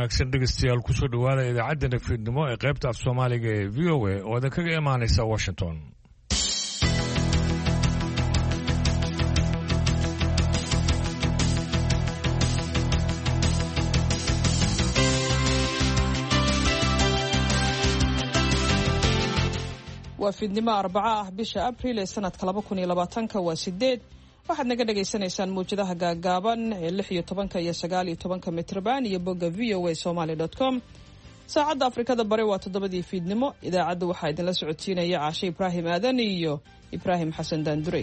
wanaagsan dhegeystayaal ku soo dhawaada idaacadda fiidnimo ee qaybta af Soomaaliga ee VOA oo idin kaga imaanaysa Washington. waa fiidnimo Arbaca ah bisha Abriil ee sanadka 2020 waa 8 waxaad naga dhageysanaysaan muujadaha gaagaaban ee 16 iyo 19 mitrban iyo bogga voasomali.com. saacadda Afrikada Bari waa 7 fiidnimo. idaacadda waxaa idinla socodsiinaya Caashe Ibraahim Aadan iyo Ibraahim Xasan Daandurey.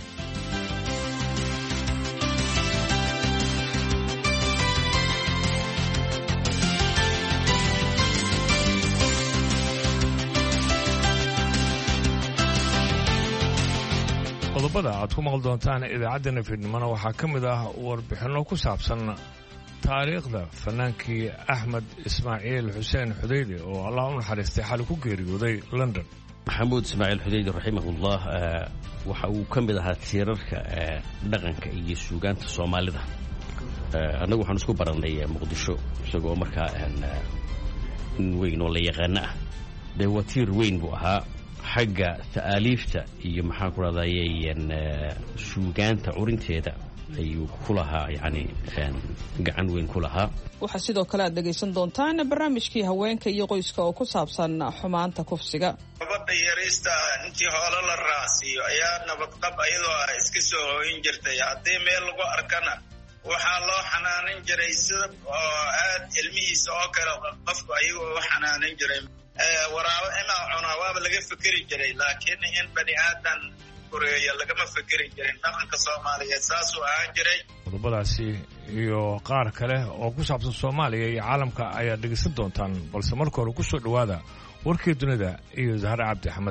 qodobada aad ku maqal doontaan idaacadda fiidnimona waxaa ka mid ah warbixino ku saabsan taariikhda fanaankii Axmed Ismaaciil Xuseen Xudaydi oo Allah u naxariistay xal ku geeriyooday London. Maxamuud Ismaaciil Xudaydi rahimahullah waxa uu ka mid ahaa tiirarka dhaqanka iyo suugaanta Soomaalida. Anagu waxaan isku baranay Muqdisho isagoo markaa weyn oo la yaqaan ah. Deewatiir weyn buu ahaa xagga taaliifta iyo maxaan ku raadayeen suugaanta urinteeda ayuu ku lahaa gacan weyn ku lahaa. waxa sidoo kale aad dhageysan doontaan barnaamijkii haweenka iyo qoyska oo ku saabsan xumaanta kufsiga. gabadha yarista intii hoola la raasiyo ayaa nabadqab ayadoo iska soo hooyin jirtay haddii meel lagu arkana waxaa loo xanaanin jiray sida oo aad ilmihiisa oo kale qofku ayagoo u xanaanin jiray. waraabo inaa cunaa waaba laga fikiri jiray laakiin in bani aadan koreeya lagama fikiri jirin. dhaqanka Soomaaliyeed saasuu ahaan jiray. qodobadaasi iyo qaar kale oo ku saabsan Soomaaliya iyo caalamka ayaa dhegeysan doontaan balse marka hore ku soo dhawaada warkii dunida iyo Zahra Cabdi Axmed.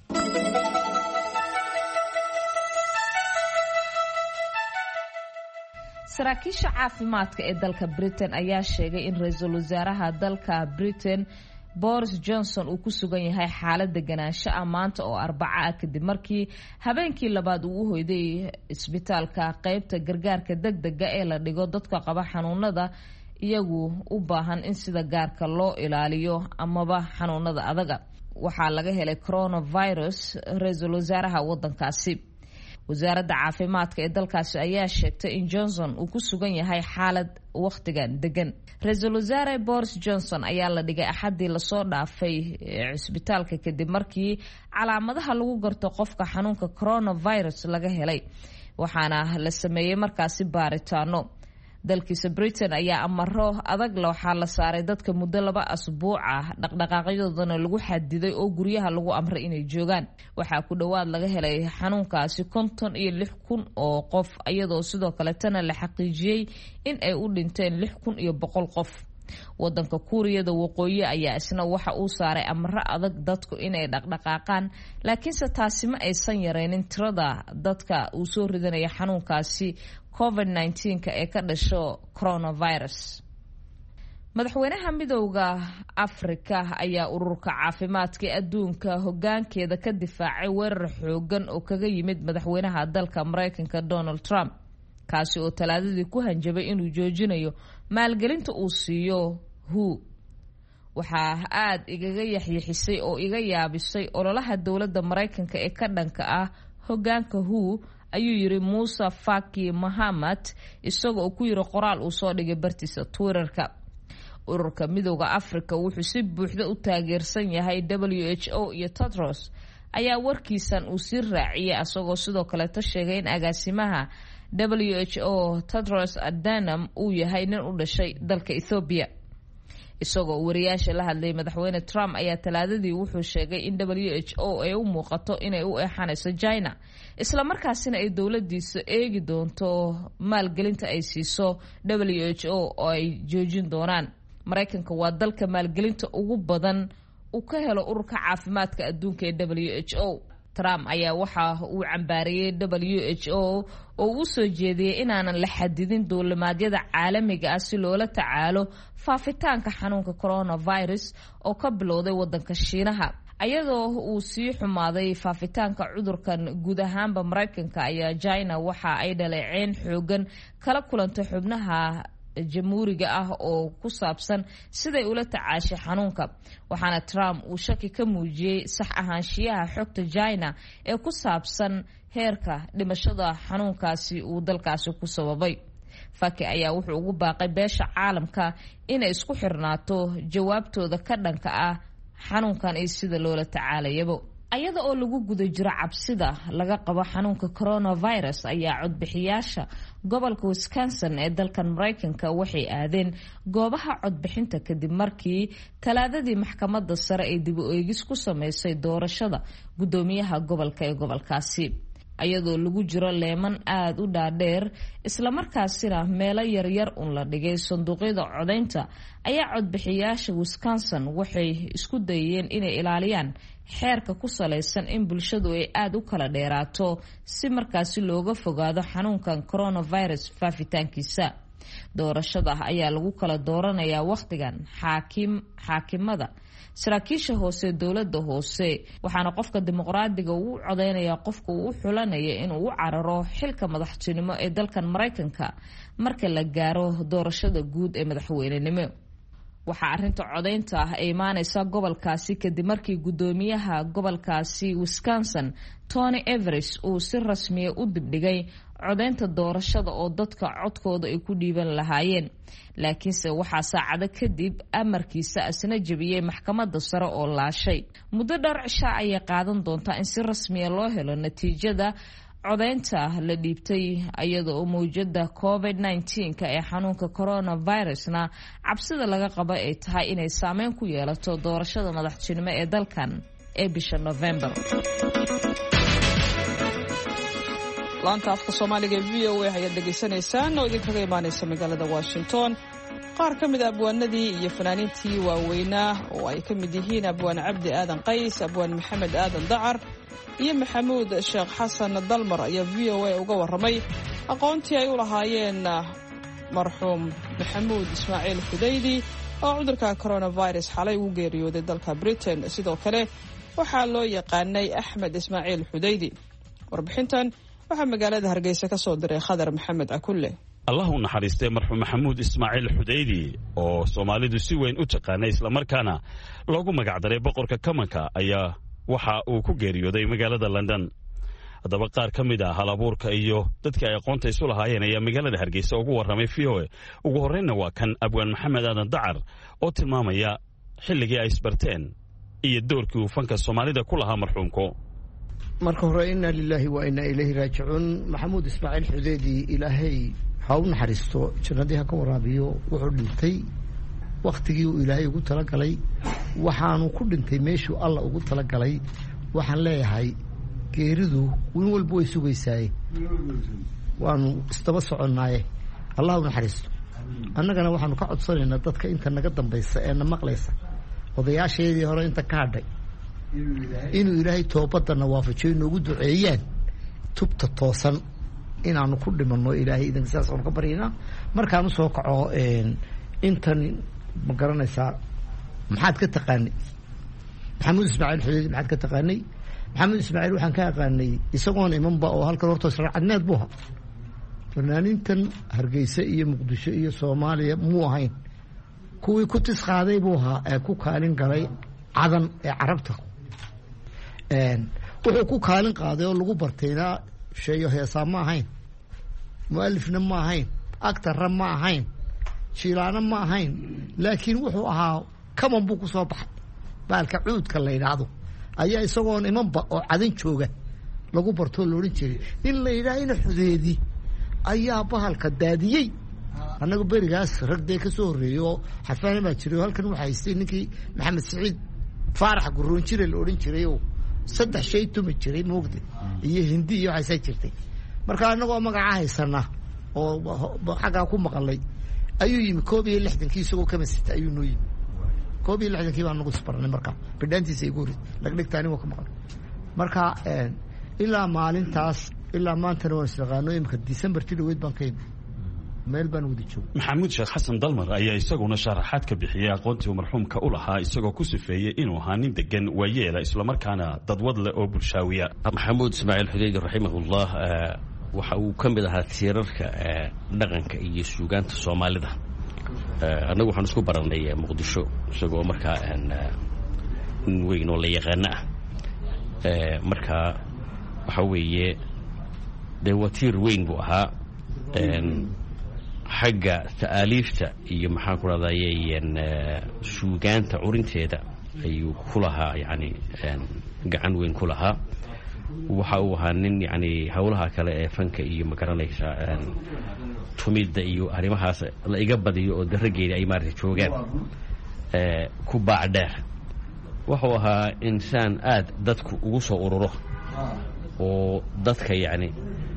saraakiisha caafimaadka ee dalka Britain ayaa sheegay in ra'iisul wasaaraha dalka Britain Boris Johnson uu ku sugan yahay xaalad deganaansho maanta oo Arbaca ah kadib markii habeenkii labaad uu u hoyday isbitaalka qaybta gargaarka degdega ee la dhigo dadka qaba xanuunada iyagu u baahan in sida gaarka loo ilaaliyo amaba xanuunada adaga. waxaa laga helay coronavirus ra'iisul wasaaraha wadankaasi. wasaaradda caafimaadka ee dalkaasi ayaa sheegtay in Johnson uu ku sugan yahay xaalad waqtigan degan. ra'iisul wasaare Boris Johnson ayaa la dhigay Axadii la soo dhaafay isbitaalka kadib markii calaamadaha lagu garto qofka xanuunka coronavirus laga helay waxaana la sameeyay markaasi baaritaano. dalkiisa Britain ayaa amaro adag waxaa la saaray dadka muddo 2 asbuuc ah dhaqdhaqaaqyadoodana lagu xadiday oo guryaha lagu amray inay joogaan. waxaa ku dhawaad laga helay xanuunkaasi 56,000 oo qof iyadoo sidoo kale tan la xaqiijiyay in ay u dhinteen 6,100 qof. wadanka Kuuriyada Waqooyi ayaa isna waxa uu saaray amaro adag dadku inay dhaqdhaqaaqaan laakiinse taasi ma aysan yareynin tirada dadka uu soo ridanaya xanuunkaasi COVID-19 ee ka dhasho coronavirus. madaxweynaha midowga Afrika ayaa ururka caafimaadka adduunka hoggaankeeda ka difaacay weerar xoogan oo kaga yimid madaxweynaha dalka Mareykanka Donald Trump kaasi oo talaadadii ku hanjabay inuu joojinayo maalgelinta uu siiyo WHO. waxaa aad igaga yaxyixisay oo iga yaabisay ololaha dowladda Mareykanka ee ka dhanka ah hoggaanka WHO ayuu yiri Musa Faki Mahamat isagoo ku yiri qoraal uu soo dhigay bartiisa Twitterka. ururka midowga Afrika wuxuu si buuxda u taageersan yahay WHO iyo Tedros ayaa warkiisan uu sii raaciyay asagoo sidoo kale sheegay in agaasimaha WHO Tedros Adhanom uu yahay nin u dhashay dalka Ethiopia. isagoo wariyaasha la hadlay madaxweyne Trump ayaa talaadadii wuxuu sheegay in WHO ay u muuqato inay u eexanayso China isla markaasina ay dowladiisa eegi doonto maalgelinta ay siiso WHO oo ay joojin doonaan. Mareykanka waa dalka maalgelinta ugu badan uu ka helo ururka caafimaadka adduunka ee WHO. Trump ayaa waxa uu cambaariyay WHO oo uu soo jeediyay inaanan la xadidin duulimaadyada caalamiga ah si loola tacaalo faafitaanka xanuunka coronavirus oo ka bilowday wadanka Shiinaha. ayadoo uu sii xumaaday faafitaanka cudurkan guud ahaanba Mareykanka ayaa China waxa ay dhaleeceen xoogan kala kulantay xubnaha jamhuuriga ah oo ku saabsan siday ula tacaashay xanuunka, waxaana Trump uu shaki ka muujiyey sax ahaanshiyaha xogta China ee ku saabsan heerka dhimashada xanuunkaasi uu dalkaasi ku sababay. Faki ayaa wuxuu ugu baaqay beesha caalamka inay isku xirnaato jawaabtooda ka dhanka ah xanuunkan iyo sida loola tacaalayaba. Ayada oo lagu guda jiro cabsida laga qabo xanuunka coronavirus ayaa codbixiyaasha gobolka Wisconsin ee dalkan Mareykanka waxay aadeen goobaha codbixinta kadib markii talaadadii maxkamadda sare ay dib u eegis ku sameysay doorashada gudoomiyaha gobolka ee gobolkaasi. Ayadoo lagu jiro leeman aad u dhaadheer isla markaasina meelo yaryar la dhigay sanduuqyada codaynta ayaa codbixiyaasha Wisconsin waxay isku dayeen inay ilaaliyaan xeerka ku saleysan in bulshadu ay aad u kala dheeraato si markaasi looga fogaado xanuunkan coronavirus faafitaankiisa. Doorashada ayaa lagu kala dooranayaa waqtigan xaakimada, saraakiisha hoose dowladda hoose, waxaana qofka dimuqraadiga uu codeynayaa qofka uu xulanaya inuu u cararo xilka madaxtinimo ee dalkan Mareykanka marka la gaaro doorashada guud ee madaxweynenimo. Waxaa arinta codeynta ah ay imaaneysaa gobolkaasi kadib markii gudoomiyaha gobolkaasi Wisconsin Tony Evers uu si rasmiya u dibdhigay codeynta doorashada oo dadka codkooda ay ku dhiiban lahaayeen, laakiinse waxaa saacado kadib amarkiisa asna jabiyey maxkamadda sare oo laashay. Muddo dhowr cisho ayay qaadan doontaa in si rasmiya loo helo natiijada codeynta la dhiibtay, iyadoo oo mawjada COVID-19 ee xanuunka coronavirusna cabsida laga qabo ay tahay inay saameyn ku yeelato doorashada madaxtinimo ee dalkan ee bisha November. laanta afka Soomaaliga VOA ayaad dhageysanaysaan oo idinkaga imaaneysa magaalada Washington. qaar ka mid ah abwaanadii iyo fanaaniintii waaweynaa oo ay ka mid yihiin abwaan Cabdi Aadan Qays, abwaan Maxamed Aadan Dacar iyo Maxamuud Sheekh Xasan Dalmar ayaa VOA uga warramay aqoontii ay u lahaayeen marxuum Maxamuud Ismaaciil Xudaydi oo cudurka coronavirus xalay u geeriyooday dalka Britain. Sidoo kale waxaa loo yaqaanay Axmed Ismaaciil Xudaydi. warbixintan waxaa magaalada Hargeysa ka soo diray Khadar Maxamed Akulle. Allah u naxariistay marxuum Maxamuud Ismaaciil Xudaydi oo Soomaalidu si weyn u taqaanay isla markaana loogu magac daray boqorka kamanka ayaa waxa uu ku geeriyooday magaalada London. Haddaba qaar ka mid ah halabuurka iyo dadka ay aqoonta isu lahaayeen ayaa magaalada Hargeysa ugu warramay VOA. Ugu horreynna waa kan abwaan Maxamed Aadan Dacar oo tilmaamaya xilligii ay isbarteen iyo doorkii uu fanka Soomaalida ku lahaa marxuumku. marka hore inna lillahi wa inna ilayhi raaji'un. Maxamuud Ismaaciil Xudaydi ilaahay ha u naxariisto, jannadii ha ka waraabiyo. wuxuu dhintay waqtigii uu ilaahay ugu talagalay, waxaanu ku dhintay meeshuu alla ugu talagalay. waxaan leeyahay geeridu win walba way sugaysaa, waanu istaba soconnaaye allah u naxariisto. annagana waxaanu ka codsanaynaa dadka inta naga dambaysa ee na maqlaysa, odayaasheedii hore inta ka hadhay, inuu ilaahay toobadana waafajiyo, inoogu duceeyaan tubta toosan inaanu ku dhimanno. ilaahay idan sidaas aan ka baryaynaa. markaan usoo kaco intan ma garanaysaa maxaad ka taqaanay Maxamuud Ismaaciil Xudaydi? maxaad ka taqaanay Maxamuud Ismaaciil? waxaan ka aqaanay isagoon imanba oo halkan horta sharcadneed buu ahaa. fanaaniintan Hargeysa iyo Muqdisho iyo Soomaaliya muu ahayn. kuwii ku tis qaaday buu ahaa ee ku kaalin galay cadan ee carabta. wuxuu ku kaalin qaaday oo lagu bartayna sheeyo heesaa ma ahayn, mu'alifna ma ahayn, actarra ma ahayn, jiilaana ma ahayn, laakiin wuxuu ahaa kaman buu ku soo baxay. baalka cuudka la yidhaahdo ayaa isagoon imanba oo cadan jooga lagu bartoo la odhan jiray. in la yidhaahayna Xudaydi ayaa bahalka daadiyey. annagu berigaas ragdee ka soo horreeyey oo xafaana baa jiray oo halkan waxaa haystay ninkii Maxamed Siciid Faarax Guroon jire la odhan jiray oo 3 shay tumi jiray moogde iyo hindi iyo waxay jirtay. marka annagoo magaca haysana oo xagaa ku maqalay ayuu yimi 61 isagoo kama sita ayuu noo yimi. 61 baan nagu isbarnay marka bidhaantiisa igu rid lagdhigtaani waa ka maqan. marka ilaa maalintaas ilaa maantana waan isaqaano. imka December tilaweed baan ka yimi, meel baan wada joog. Maxamuud Sheekh Xasan Dalmar ayaa isaguna sharaxaad ka bixiyay aqoontii uu marxuumka u lahaa, isagoo ku sifeeyay inuu ahaa nin degan, waayeela, isla markaana dadwad leh oo bulshaawiya. Maxamuud Ismaaciil Xudaydi raximahullah waxa uu ka mid ahaa tiirarka dhaqanka iyo suugaanta soomaalida. Annagu waxaan isku barannay muqdisho isagoo markaa nin weyn oo la yaqaano ah. Markaa waxa weeye dee waa tiir weyn buu ahaa xagga ta'aaliifta iyo maxaan ku rahdaye suugaanta curinteeda ayuu ku lahaa yani gacan weyn ku lahaa. waxa uu ahaa nin yani howlaha kale ee fanka iyo magaranaysa tumidda iyo arrimahaas la iga badiyo oo darageeda ay maaragtay joogaan ku baacdheer. wuxuu ahaa insaan aad dadku ugu soo ururo oo dadka yani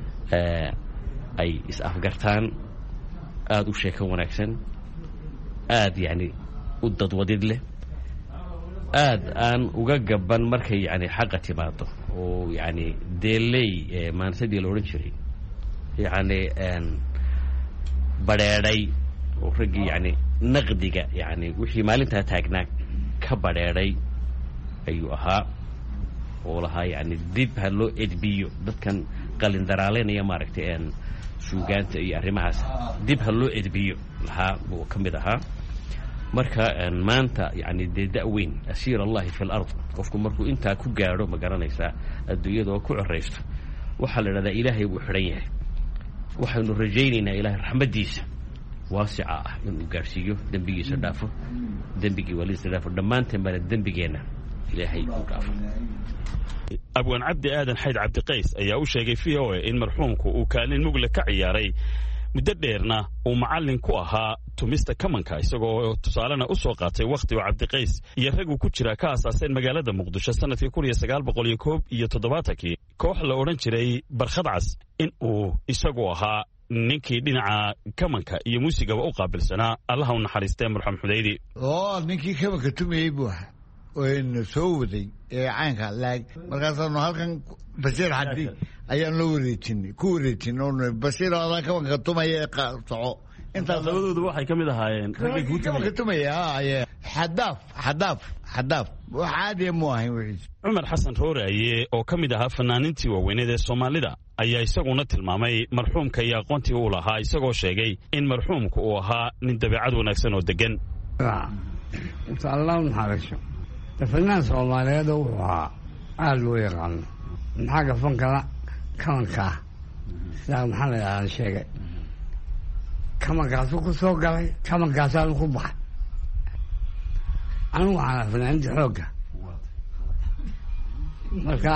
ay is-afgartaan, aad u sheeko wanaagsan, aad yani u dadwadid leh, aad aan uga gaban markay yani xaqa timaado oo yani deeley maansadii la odhan jiray yani badheedhay oo raggii yani naqdiga yani wixii maalintaa taagnaa ka badheedhay ayuu ahaa oo lahaa yani dib ha loo edbiyo dadkan qalindaraalenaya maaragtay suugaanta iyo arrimahaas dib ha loo edbiyo lahaa buu ka mid ahaa. marka maanta yani dee da-weyn asiir allahi fi lard qofku markuu intaa ku gaadho ma garanaysaa adduunyada oo ku coraysto waxaa la idhahdaa ilaahay buu xidhan yahay. waxaynu rajaynaynaa ilaahay raxmaddiisa waasica ah inuu gaadhsiiyo dembigiisa dhaafo, dembigii waalidisa dhaafo, dhammaanteen baana dembigeenna ilaahay u dhaafo. abwaan cabdi aadan xayd cabdiqays ayaa u sheegay v o a in marxuumku uu kaalin mugle ka ciyaaray muddo dheerna uu macallin ku ahaa tumista kamanka, isagoo tusaalena u soo qaatay wakhti oo cabdiqays iyo rag uu ku jira ka asaaseen magaalada muqdisho sanadkii 1971 koox la odhan jiray barkhad cas in uu isagu ahaa ninkii dhinaca kamanka iyo muusigaba u qaabilsanaa. allaha u naxariistee marxuum xudaydi oo ninkii kamanka tumayey buu ahaa oo soo waday caynka markaasaanu halkan Bashir Xaddi ayaan loo wareejinay ku wareejin oo Bashir adaa kamanka tumaya soco intaas labadoodu waxay ka mid ahaayeen raggii ku tumaya xadaaf wax caadi ma ahayn wixii. Cumar Xasan Rooraye oo ka mid ahaa fanaaniintii waaweyneed ee Soomaalida ayaa isaguna tilmaamay marxuumka iyo aqoontii uu lahaa, isagoo sheegay in marxuumku uu ahaa nin dabeecad wanaagsan oo degan. Allah naxariiso fanaan Soomaaliyeed wuxuu ahaa aad loo yaqaano maxaa fankala kamanka sidaa maxaa la yidhahdaa sheegay kamankaasuu ku soo galay kamankaasaan ku baxay. anigu waxaan fanaaniinta xoogga marka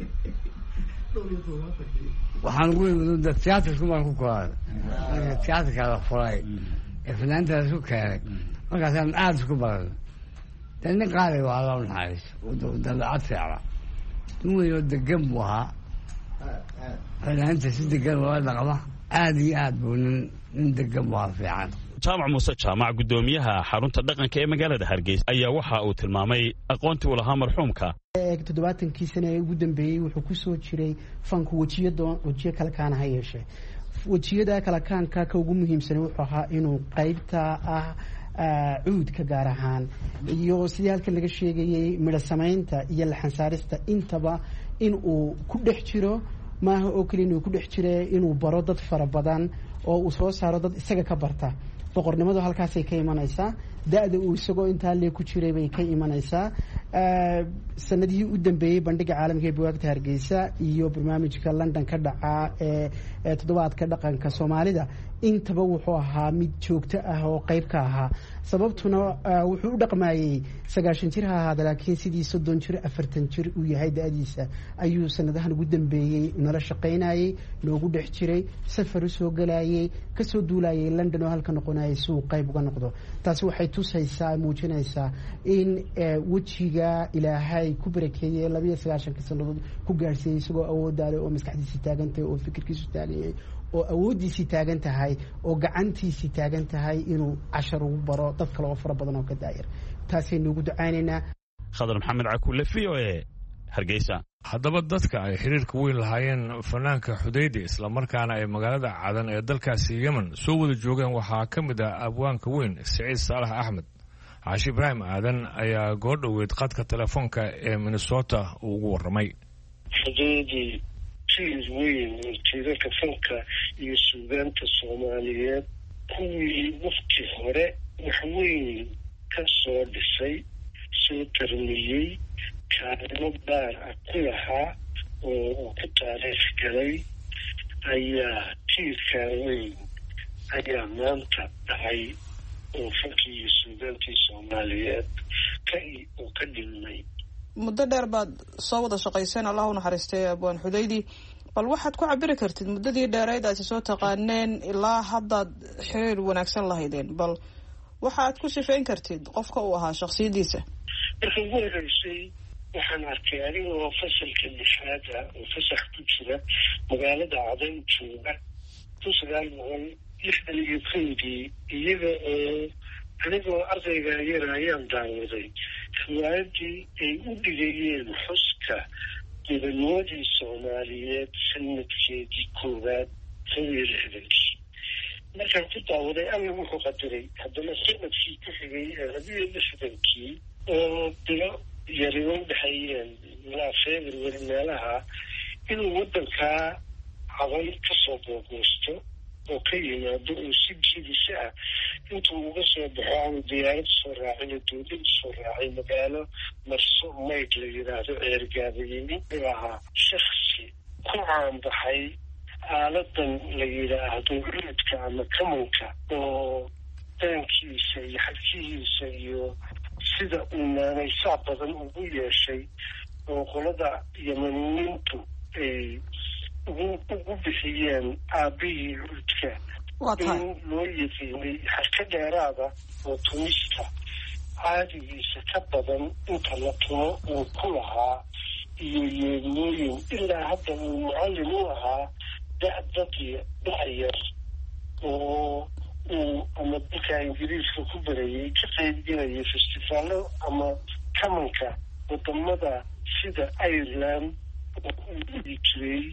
waxaan ugu imid tiyaatarku baan ku koraaday marka tiyaatarka la furay ee fanaaniintaas ku keenay markaasaan aad isku baranay. dee nin qaaday waa Allah u naxariiso dabeecad fiicna nin weyn oo degan buu ahaa, fanaaniinta si degan loola dhaqma aad iyo aad buu nin degan buu ahaa fiican. jaamac muuse jaamac guddoomiyaha xarunta dhaqanka ee magaalada Hargeysa ayaa waxa uu tilmaamay aqoontii uu lahaa marxuumka. 70 sano ee ugu dambeeyay wuxuu ku soo jiray fanku wajiyo kala kaan ha yeeshee wajiyada kala kaanka ka ugu muhiimsan wuxuu ahaa inuu qaybta ah cuudka gaar ahaan iyo sidii halkan laga sheegayay midho samaynta iyo laxan saarista intaba in uu ku dhex jiro, maaha oo kaliya inuu ku dhex jire inuu baro dad fara badan oo uu soo saaro dad isaga ka barta. boqornimadu halkaasay ka imanaysaa, da-da uu isagoo intaa lee ku jiray bay ka imanaysaa. sanadihii u dambeeyey bandhiga caalamka ee buwaagta Hargeysa iyo barnaamijka London ka dhaca ee toddobaadka dhaqanka Soomaalida intaba wuxuu ahaa mid joogto ah oo qayb ka ahaa. sababtuna wuxuu u dhaqmayay 90 jir ha ahaada laakiin sidii 30 jir 40 jir uu yahay da-diisa ayuu sanadahan ugu dambeeyey nala shaqaynayay, noogu dhex jiray, safar u soo galayay, ka soo duulayay London oo halka noqonayay si uu qayb uga noqdo. taasi waxay tusaysaa muujinaysaa in wajiga ilaahay ku barakeeyay 92 sanadood ku gaarsiiyay isagoo awoodaale oo maskaxdiisa taagantahay oo fikirkiisu taagan oo awoodiisii taagan tahay oo gacantiisii taagan tahay inuu cashar ugu baro dad kale oo fara badan oo ka daayir. taasaynu ugu ducaynaynaa. Khadar Maxamed Cakuule, VOA, Hargeysa. haddaba dadka ay xiriirka weyn lahaayeen fanaanka Xudaydi islamarkaana ay magaalada Cadan ee dalkaasi Yemen soo wada joogeen waxaa ka mid ah abwaanka weyn Saciid Saalax Axmed. Caashi Ibraahim Aadan ayaa goordhoweed qadka telefoonka ee Minnesota ugu warramay. Xudaydi tiir weyn oo tiirarka fanka iyo suugaanta soomaaliyeed kuwii waqti hore wax weyn ka soo dhisay, soo tarmiyey, kaalimo gaar ah ku lahaa oo ku taariikh galay, ayaa tiirkaa weyn ayaa maanta dhacay oo fankii iyo suugaantii soomaaliyeed oo ka dhilmay. muddo dheer baad soo wada shaqayseen, allah u naxariistay abwaan xudaydi. bal waxaad ku cabiri kartid muddadii dheereyd aad soo taqaaneen ilaa haddaad xiriir wanaagsan lahaydeen, bal waxaad ku sifeyn kartid qofka uu ahaa shakhsiyadiisa? marka ugu horeysay waxaan arkay anigoo fasalka lixaada oo fasax ku jira magaalada Cadan jooga 1960 iyaga oo anigoo ardayga yar ayaan daawaday riwaayadii ay u dhigayeen xuska midnimadii Soomaaliyeed sanadkeedii koowaad 1960. markaan ku daawaday alla wuxuu qadaray haddana sanadkii ku xigay 1960 oo bilo yariyo dhexeeyeen ilaa February meelaha inuu wadankaa Cadan kasoo boogoosto oo ka yimaado oo si jiidisa ah intuu uga soo baxo ama diyaarad soo raacay dowlad soo raacay magaalo Marso Mayd la yiraahdo Ceergaabiyey ahaa shakhsi ku caanbaxay aaladan la yiraahdo cuudka ama kamanka oo dankiisa iyo xadkiisa iyo sida uu naanaysa badan ugu yeeshay oo qolada Yamaniyiintu ay ugu bixiyeen aabihii cuudka in loo yaqiinay xarka dheeraada oo tumista caadigiisa ka badan inta la tumo uu ku lahaa iyo yeedmooyin ilaa hadda uu macallin u ahaa da'dadii dhacayar oo uu ama dalka ingiriiska ku barayay ka qaybgelaya festivaalo ama kamanka wadamada sida Ireland oo uu dhigi jiray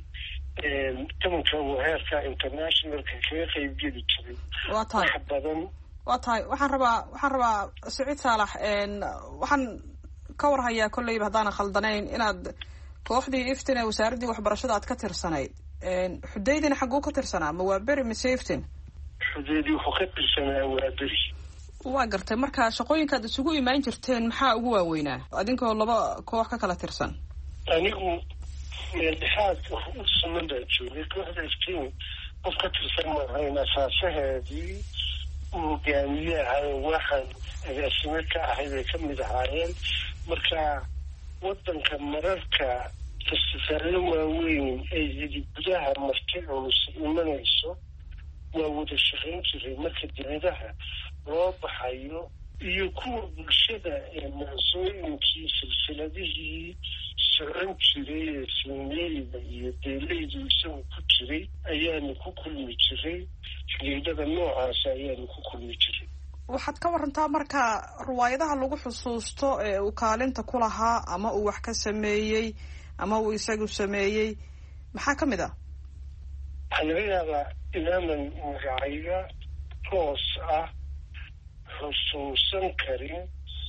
kamanka uu heerka internationalka kaga qaybgeli jiray wax badan. waa tahay waxaan rabaa Saciid Saalax, waxaan ka warhayaa kolleyba haddaan khaldanayn inaad kooxdii iftin ee wasaaradii waxbarashada aad ka tirsanayd. xudaydina xaguu ka tirsanaa, ma waa beri mise iftin? xudaydi wuxuu ka tirsanaa waa beri. waa gartay. marka shaqooyinkaad isugu imaan jirteen maxaa ugu waaweynaa adinkoo laba koox ka kala tirsan? anigu meeldhexaad u suman baa joogay kooxda iftiin, qof ka tirsan maahayn. asaasaheedii uu hogaamiye ahay waxaan agaasime ka ahay bay ka mid ahaayeen. marka wadanka mararka festivaalo waaweyn ay yidi gudaha marti culus imanayso waa wada shaqayn jiray. marka dibadaha loo baxayo iyo kuwa bulshada ee maansooyinkii silsiladihii socon jiray ee sinleyda iyo deeleydu isagu ku jiray ayaanu ku kulmi jiray. xidhiidhada noocaas ayaanu ku kulmi jiray. waxaad ka warantaa marka riwaayadaha lagu xusuusto ee uu kaalinta ku lahaa ama uu wax ka sameeyey ama uu isagu sameeyey maxaa ka mid ah? waxaa laga yaabaa inaanan magacayga toos ah xusuusan karin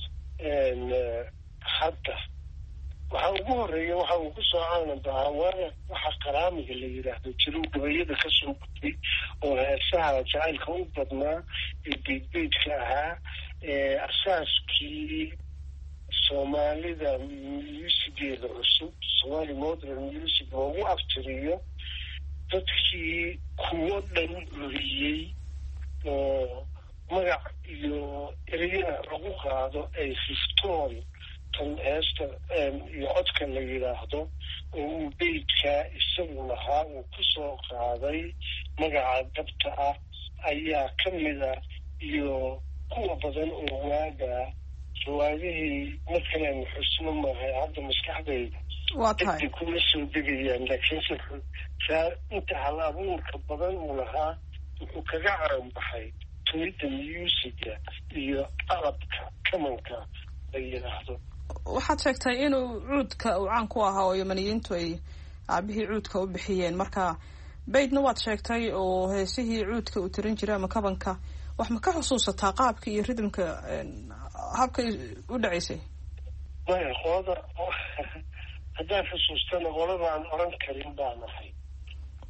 hadda. waxaa ugu horeeya waxa uu ku soo caananbahaa waxa qaraamiga la yidhaahdo jirow gabayada kasoo gudbay oo heesaha jacaylka u badnaa ee beydbeydka ahaa asaaskii soomaalida musigeeda cusub Somali modern music loogu aftiriyo dadkii kuwo dhan luriyey oo magac iyo ereyada lagu qaado ay fiftoon tan heesta iyo codka la yidhaahdo oo uu beydkaa isagu lahaa uu kusoo qaaday magaca dabta ah ayaa ka mid ah iyo kuwa badan oo waaga riwaayadihii markaleen xusno maahay hadda maskaxdayda dadka kuma soo degayaan. laakiinse inta hal abuurka badan uu lahaa wuxuu kaga caanbaxay tumidda musiga iyo qalabka kamanka la yidhaahdo. waxaad sheegtay inuu cuudka uu caan ku ahaa oo Yamaniyiintu ay aabihii cuudka u bixiyeen. marka beydna waad sheegtay oo heesihii cuudka uu tirin jiray ama kabanka. wax ma ka xusuusataa qaabka iyo ridmka habkay u dhacaysay? maya qolada haddaan xusuustana qolada aan oran karin baan ahay.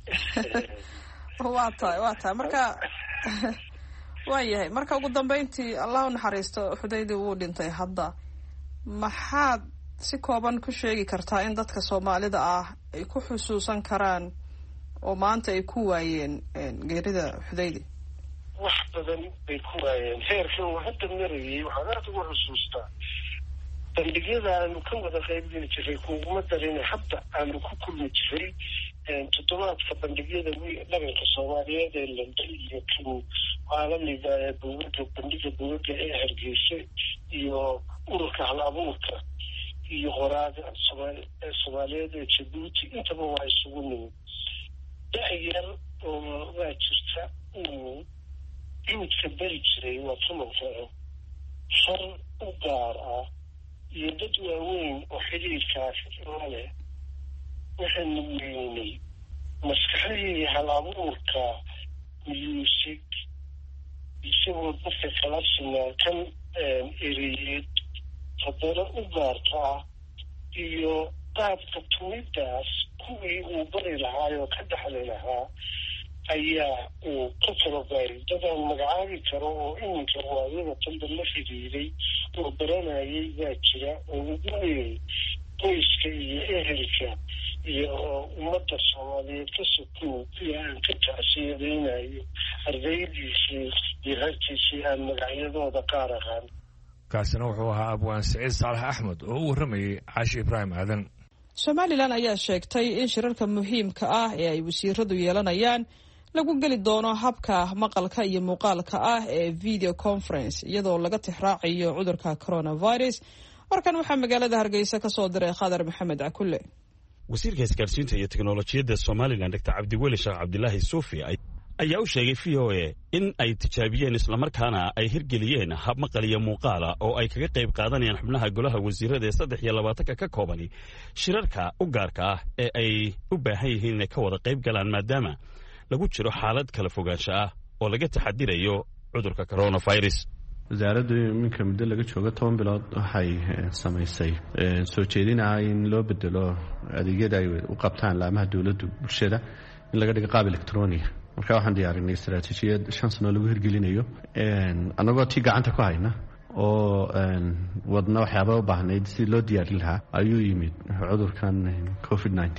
waa tahay marka waayahay marka ugu dambeyntii allah u naxariisto xudaydi wuu dhintay hadda maxaad si kooban ku sheegi kartaa in dadka soomaalida ah ay ku xusuusan karaan oo maanta ay ku waayeen geerida xudaydi? wax badan bay ku waayeen. heerkan uu hadda marayay waxaan aada ugu xusuustaa bandhigyada aanu ka wada qaybgeli jiray kuuguma darina hadda aanu ku kulmi jiray toddobaadka bandhigyada dhaqanka soomaaliyeed ee london iyo kan caalamiga ee buugaga bandhiga buugaga ee hargeysa iyo ururka hal abuurka iyo qoraaga soomaaliyeed ee jabuuti intaba waa isugu nimid. da-yar oo waa jirta uu iwidka beri jiray waa tumankaco far u gaar ah iyo dad waaweyn oo xidhiirkaas la leh. waxaanu weynay maskaxdii hal abuurka music isagoo dadka kala sinaa kan ereyeed haddana u gaarka ah iyo qaabka tumidaas kuwii uu bari lahaayoo ka dhaxli lahaa ayaa uu ka tababaray. dadaan magacaabi karo oo iminka waayada tanda la xidhiiday oo baranayay baa jira oo ugu weyn qoyska iyo ehelka iyo ummadda soomaaliyeed ka sokow iyo aan ka tacsiyadaynayo ardaydiisii iyo harkiisii aan magacyadooda qaar aqaan. kaasina wuxuu ahaa abwaan saciid saalax axmed oo u warramayay caashi ibraahim aadan. somalilan ayaa sheegtay in shirarka muhiimka ah ee ay wasiiradu yeelanayaan lagu geli doono habka maqalka iyo muuqaalka ah ee video conference iyadoo laga tixraacayo cudurka coronavirus. warkan waxaa magaalada hargeysa ka soo diray khadar maxamed cakulle. wasiirka isgaarsiinta iyo teknolojiyadda somalilan dr cabdiweli sheekh cabdilaahi suufi ayaa u sheegay v o a in ay tijaabiyeen islamarkaana ay hirgeliyeen hab maqal iyo muuqaala oo ay kaga qayb qaadanayaan xubnaha golaha wasiirada ee 23 ka koobani shirarka u gaarka ah ee ay u baahan yihiin inay ka wada qayb galaan maadaama lagu jiro xaalad kala fogaansho ah oo laga taxadirayo cudurka coronavirus. wasaaraddu iminka muddo laga joogo 10 bilood waxay samaysay soo jeedinaya in loo bedelo adeegyada ay u qabtaan laamaha dowladda bulshada in laga dhigo qaab electronic. marka waxaan diyaarinay istaraatiijiyad 5 sano lagu hirgelinayo annagoo tii gacanta ku hayna oo wadna waxyaaba u baahnayd si loo diyaarin lahaa ayuu yimid cudurkan covid-19.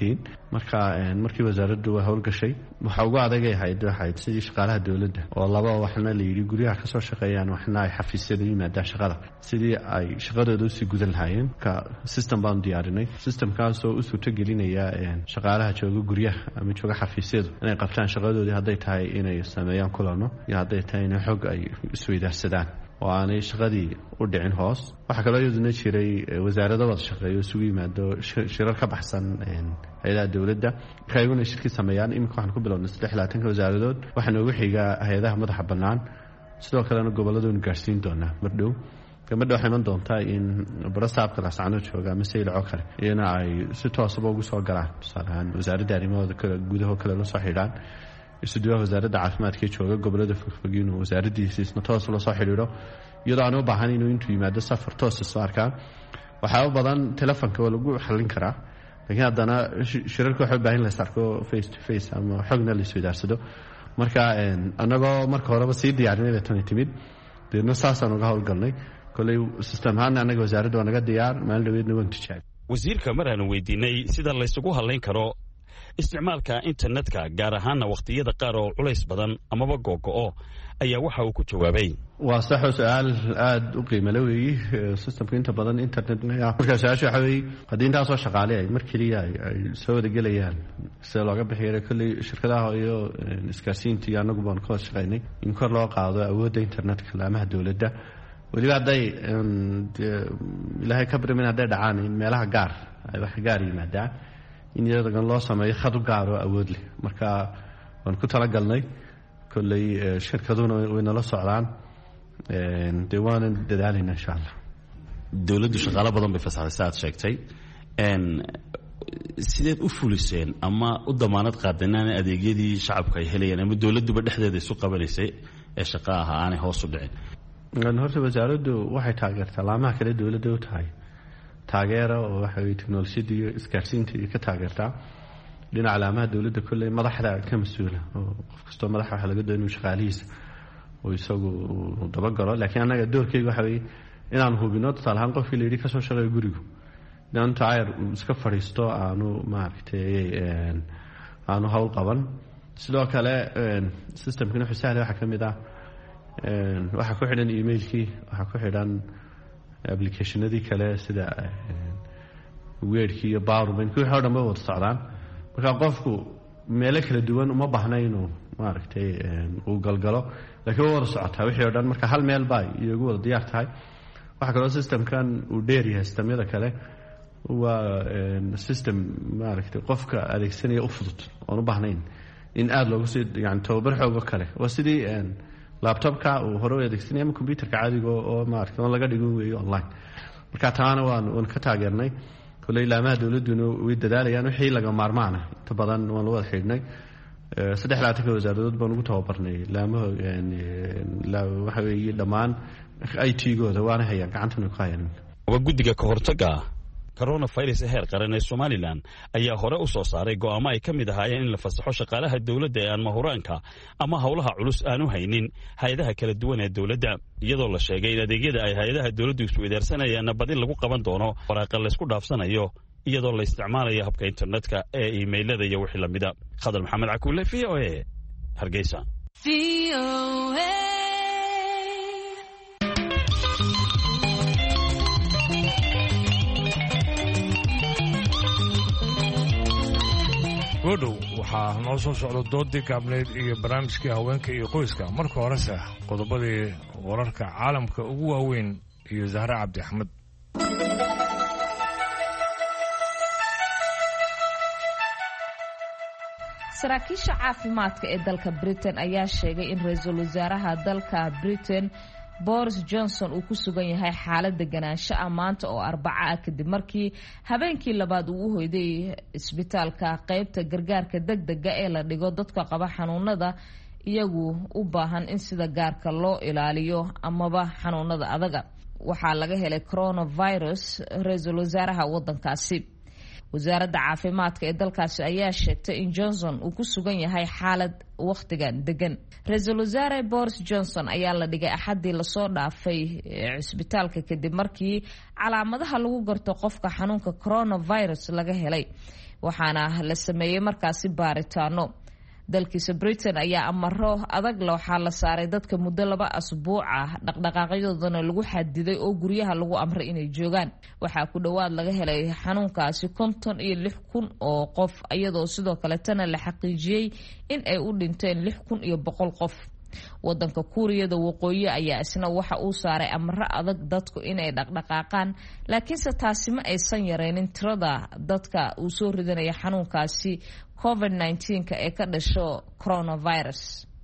markii wasaaraddu waa howlgashay waxa ugu adagay waxayd sidii shaqaalaha dowladda oo laba waxna la yidhi guryaha kasoo shaqeeyaan waxna ay xafiisyada yimaadaan shaqada sidii ay shaqadooda usii gudan lahaayeen. marka system baanu diyaarinay systemkaasoo u suurtogelinaya shaqaalaha jooga guryaha ama jooga xafiisyadu inay qabtaan shaqadoodii hadday tahay inay sameeyaan kulano iyo hadday tahay inay xog ay isweydaarsadaan oo aanay shaqadii u dhicin hoos. waxaa kaloo iyaduna jiray wasaarado wada shaqeeyo isugu yimaado shirar ka baxsan hay-adaha dowladda marka iyaguna shirkii sameeyaan. iminka waxaan ku bilownay 23 wasaaradood waxaa noogu xiga hay-adaha madaxa bannaan sidoo kalena gobolladaynu gaarsiin doonaa mardhow. gabadha waxay iman doontaa in barasaabka laascano jooga ama saylaco kale iyana ay si toosaba ugu soo galaan tusaalahaan wasaaradda arrimahooda kale gudaho kale la soo xidhaan isuduwaha wasaaradda caafimaadka jooga gobolada fogfog inuu wasaaraddiisiisna toos la soo xidhiidho iyadoo aan u baahan inuu intuu yimaado safar toos isoo arkaan. waxaa u badan telefonka waa lagu xallin karaa laakiin haddana shirarka waxay u baahan in la isarko face to face ama xogna la isweydaarsado. marka annagoo marka horeba sii diyaarinay bay tani timid deedna saasaan uga howlgalnay. koley system ahaan annaga wasaaradda waa naga diyaar maalin dhaweedna waan tijaabi. wasiirka mar aanu weydiinay sida laysugu hadlayn karo isticmaalka internetka gaar ahaana wakhtiyada qaar oo culays badan amaba googo-o ayaa waxa uu ku jawaabay. waa saxo su-aal aada u qiimale weeyi systemka inta badan internet markaa su-aasha waxa weeye haddii intaasoo shaqaale ay mar keliya ay soo wada gelayaan sida looga bixiyara kolley shirkadaha iyo isgaarsiinta iyo annagu baanu ka wada shaqaynay in kor loo qaado awoodda internetka laamaha dowladda weliba hadday ilaahay ka barimin hadday dhacaan in meelaha gaar ay wax gaar yimaadaan in iyadan loo sameeyo khad u gaar oo awood leh. marka waan ku talagalnay kolley shirkaduna way nala socdaan dee waanan dadaalayna insha allah. dowladdu shaqaalo badan bay fasaxday sa aad sheegtay sideed u fuliseen ama u damaanad qaadeen aanay adeegyadii shacabka ay helayeen ama dowladduba dhexdeeda isu qabanaysay ee shaqa ahaa aanay hoos u dhicin? horta wasaaraddu waxay taageertaa laamaha kale dowladda u tahay taageera oo waxa weye teknolojiyadda iyo isgaarsiinta iyo ka taageertaa. dhinaca laamaha dowladda kolley madaxda ka mas-uula oo qof kastoo madaxa waxa laga doonay inuu shaqaalihiisa oo isagu dabagalo laakiin annaga doorkeyga waxa weeye inaan hubino tusaale ahaan qofkii la yidhi kasoo shaqeeyo gurigu inaan taayar uu iska fadhiisto aanu maaragtay aanu hawl qaban sidoo kale systemkan wuxuu sahlay waxaa ka mid ah waxaa ku xidhan emailkii waxaa ku xidhan applicationadii kale sida weerkii iyo powerbank wixii oo dhan bay wada socdaan marka qofku meelo kala duwan uma baahna inuu maaragtay uu galgalo laakiin waa wada socotaa wixii oo dhan marka hal meel baa iyagu wada diyaar tahay waxaa kaloo systemkan uu dheeryahay systemyada kale waa system maaragtay qofka adeegsanaya u fudud oon u baahnayn in aada loogu sii yani tababar xoogo kale waa sidii laptopka uu hore u adeegsanaya ama computerka caadiga oo maaragtay oon laga dhigin weeyo online marka taana waan ka taageernay kolley laamaha dowladduna way dadaalayaan wixii laga maarmaana inta badan waan la wada xidhnay 3 wasaaradood baan ugu tababarnay laamaha waxa weeye dhammaan IT-gooda waana hayaan gacantana ku hayaan waa guddiga ka hortagga coronavirus heer qaran ee Somaliland ayaa hore u soo saaray go'aamo ay ka mid ahaayeen in la fasaxo shaqaalaha dawladda ee aan mahuraanka ama hawlaha culus aanu haynin hay'adaha kala duwan ee dawladda iyadoo la sheegay in adeegyada ay hay'adaha dawladdu isku wadaarsanayaan badin lagu qaban doono waraaqa la isku dhaafsanayo iyadoo la isticmaalayo habka internetka ee emailada iyo wixii lamida Khadar Maxamed Cakuule VOA Hargeysa goodhow waxaa noo soo socda doodii gaabneyd iyo barnaamijkii haweenka iyo qoyska marka horese qodobadii wararka caalamka ugu waaweyn iyo Zahra Cabdi Axmed saraakiisha caafimaadka ee dalka Britain ayaa sheegay in ra'iisul wasaaraha dalka Britain Boris Johnson uu ku sugan yahay xaalad deganaansho maanta oo Arbaca kadib markii habeenkii labaad uu u hoyday isbitaalka qaybta gargaarka degdega ee la dhigo dadka qaba xanuunada iyagu u baahan in sida gaarka loo ilaaliyo amaba xanuunada adaga waxaa laga helay coronavirus ra'iisul wasaaraha wadankaasi wasaaradda caafimaadka ee dalkaasi ayaa sheegtay in Johnson uu ku sugan yahay xaalad waqtigan degan ra'iisul wasaare Boris Johnson ayaa la dhigay axadii la soo dhaafay isbitaalka kadib markii calaamadaha lagu garto qofka xanuunka coronavirus laga helay waxaana la sameeyay markaasi baaritaano dalkiisa Britain ayaa amaro adag waxaa la saaray dadka muddo 2 asbuuc dhaqdhaqaaqyadoodana lagu xadiday oo guryaha lagu amray inay joogaan waxaa ku dhawaad laga helay xanuunkaasi 56,000 oo qof iyadoo sidoo kale tan la xaqiijiyay in ay u dhinteen 6,100 qof wadanka Kuuriyada Waqooyi ayaa isna waxa uu saaray amaro adag dadku inay dhaqdhaqaaqaan laakiinse taasi ma aysan yareenin tirada dadka uu soo ridanaya xanuunkaasi COVID-19 ee ka dhasho coronavirus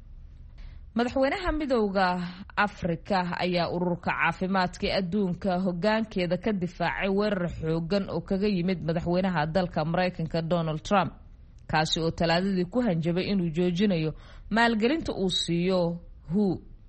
madaxweynaha midowga Afrika ayaa ururka caafimaadka adduunka hoggaankeeda ka difaacay weerar xoogan oo kaga yimid madaxweynaha dalka Mareykanka Donald Trump kaasi oo talaadadii ku hanjabay inuu joojinayo maalgelinta uu siiyo WHO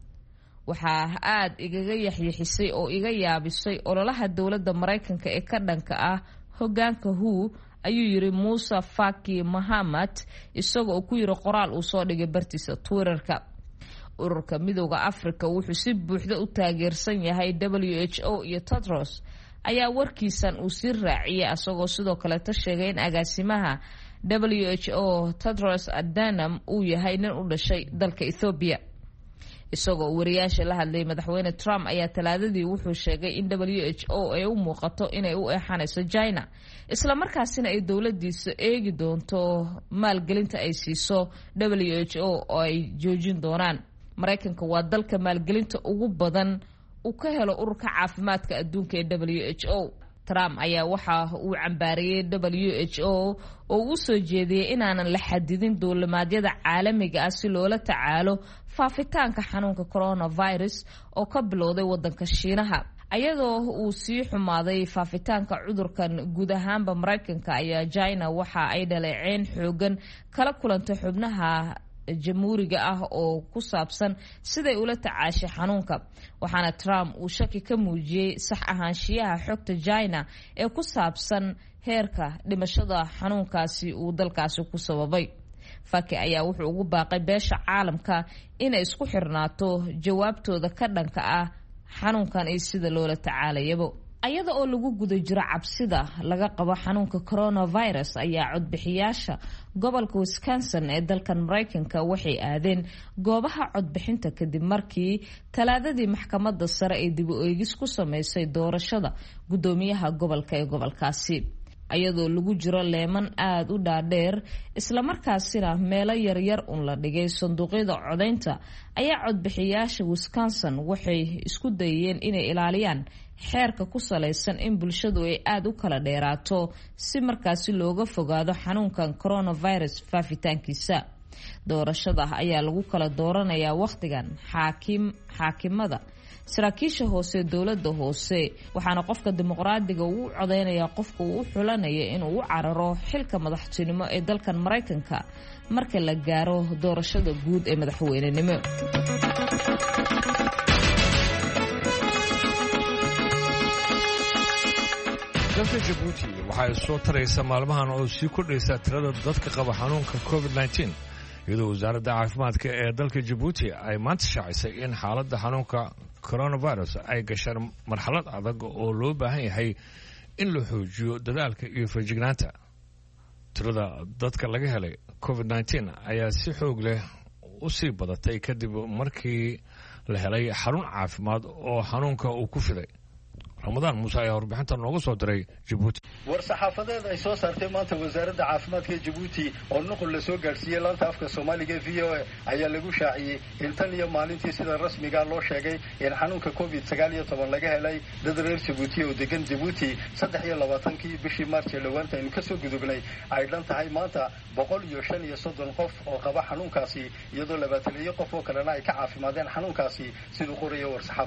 waxaa aad igaga yaxyixisay oo iga yaabisay ololaha dawladda Mareykanka ee ka dhanka ah hoggaanka WHO ayuu yiri Musa Faki Mohammed isagoo ku yiri qoraal uu soo dhigay bartiisa Twitterka ururka midowga Afrika wuxuu si buuxda u taageersan yahay WHO iyo Tedros ayaa warkiisan uu si raaciyay asagoo sidoo kale sheegay in agaasimaha WHO Tedros Adhanom uu yahay nin u dhashay dalka Ethiopia isagoo wariyaasha la hadlay madaxweyne Trump ayaa talaadadii wuxuu sheegay in WHO ay u muuqato inay u eexanayso China isla markaasina ay dawladiisa eegi doonto maalgelinta ay siiso WHO oo ay joojin doonaan Mareykanka waa dalka maalgelinta ugu badan uu ka helo ururka caafimaadka adduunka ee WHO Trump ayaa waxa uu cambaariyay WHO oo uu soo jeediyay inaanan la xadidin duulimaadyada caalamiga ah si loola tacaalo faafitaanka xanuunka coronavirus oo ka bilowday wadanka Shiinaha ayadoo uu sii xumaaday faafitaanka cudurkan guud ahaanba Mareykanka ayaa China waxa ay dhaleeceen xoogan kala kulantay xubnaha jamhuuriga ah oo ku saabsan siday ula tacaashay xanuunka waxaana Trump uu shaki ka muujiyey sax ahaanshiyaha xogta China ee ku saabsan heerka dhimashada xanuunkaasi uu dalkaasi ku sababay. Faki ayaa wuxuu ugu baaqay beesha caalamka inay isku xirnaato jawaabtooda ka dhanka ah xanuunkan iyo sida loola tacaalayaba. ayada oo lagu guda jiro cabsida laga qabo xanuunka coronavirus ayaa codbixiyaasha gobolka Wisconsin ee dalkan Mareykanka waxay aadeen goobaha codbixinta kadib markii talaadadii maxkamadda sare ee dib u eegis ku sameysay doorashada gudoomiyaha gobolka ee gobolkaasi. ayadoo lagu jiro leeman aad u dhaadheer isla markaasina meelo yaryar la dhigay sanduuqyada codeynta ayaa codbixiyaasha Wisconsin waxay isku dayeen inay ilaaliyaan xeerka ku saleysan in bulshadu ay aad u kala dheeraato si markaasi looga fogaado xanuunkan coronavirus faafitaankiisa. doorashada ayaa lagu kala dooranayaa waqtigan xaakimada saraakiisha hoose dowladda hoose waxaana qofka dimuqraadiga uu codeynaya qofka uu xulanaya inuu u cararo xilka madaxtinimo ee dalkan Mareykanka marka la gaaro doorashada guud ee madaxweynenimo. dalka Djibouti waxay soo taraysaa maalmahan oo sii kordhaysa tirada dadka qaba xanuunka COVID-19 iyadoo wasaaradda caafimaadka ee dalka Djibouti ay maanta shaacisay in xaaladda xanuunka coronavirus ay gashaan marxalad adag oo loo baahan yahay in la xoojiyo dadaalka iyo feejignaanta. tirada dadka laga helay COVID-19 ayaa si xoog leh u sii badatay kadib markii la helay xarun caafimaad oo xanuunka uu ku fiday. ramadaan muuse ayaa warbixinta noogu soo diray Djibouti. war-saxaafadeed ay soo saartay maanta wasaaradda caafimaadka ee Djibouti oo nuqul la soo gaarsiiyey laanta afka Soomaaliga ee VOA ayaa lagu shaaciyey in tan iyo maalintii sida rasmiga loo sheegay in xanuunka COVID-19 laga helay dad reer Djibouti oo degan Djibouti 23kii bishii Maarch ee lawaanta in ka soo gudubnay ay dhan tahay maanta 135 qof oo qaba xanuunkaasi iyadoo 20 qof oo kalena ay ka caafimaadeen xanuunkaasi sidoo qoraya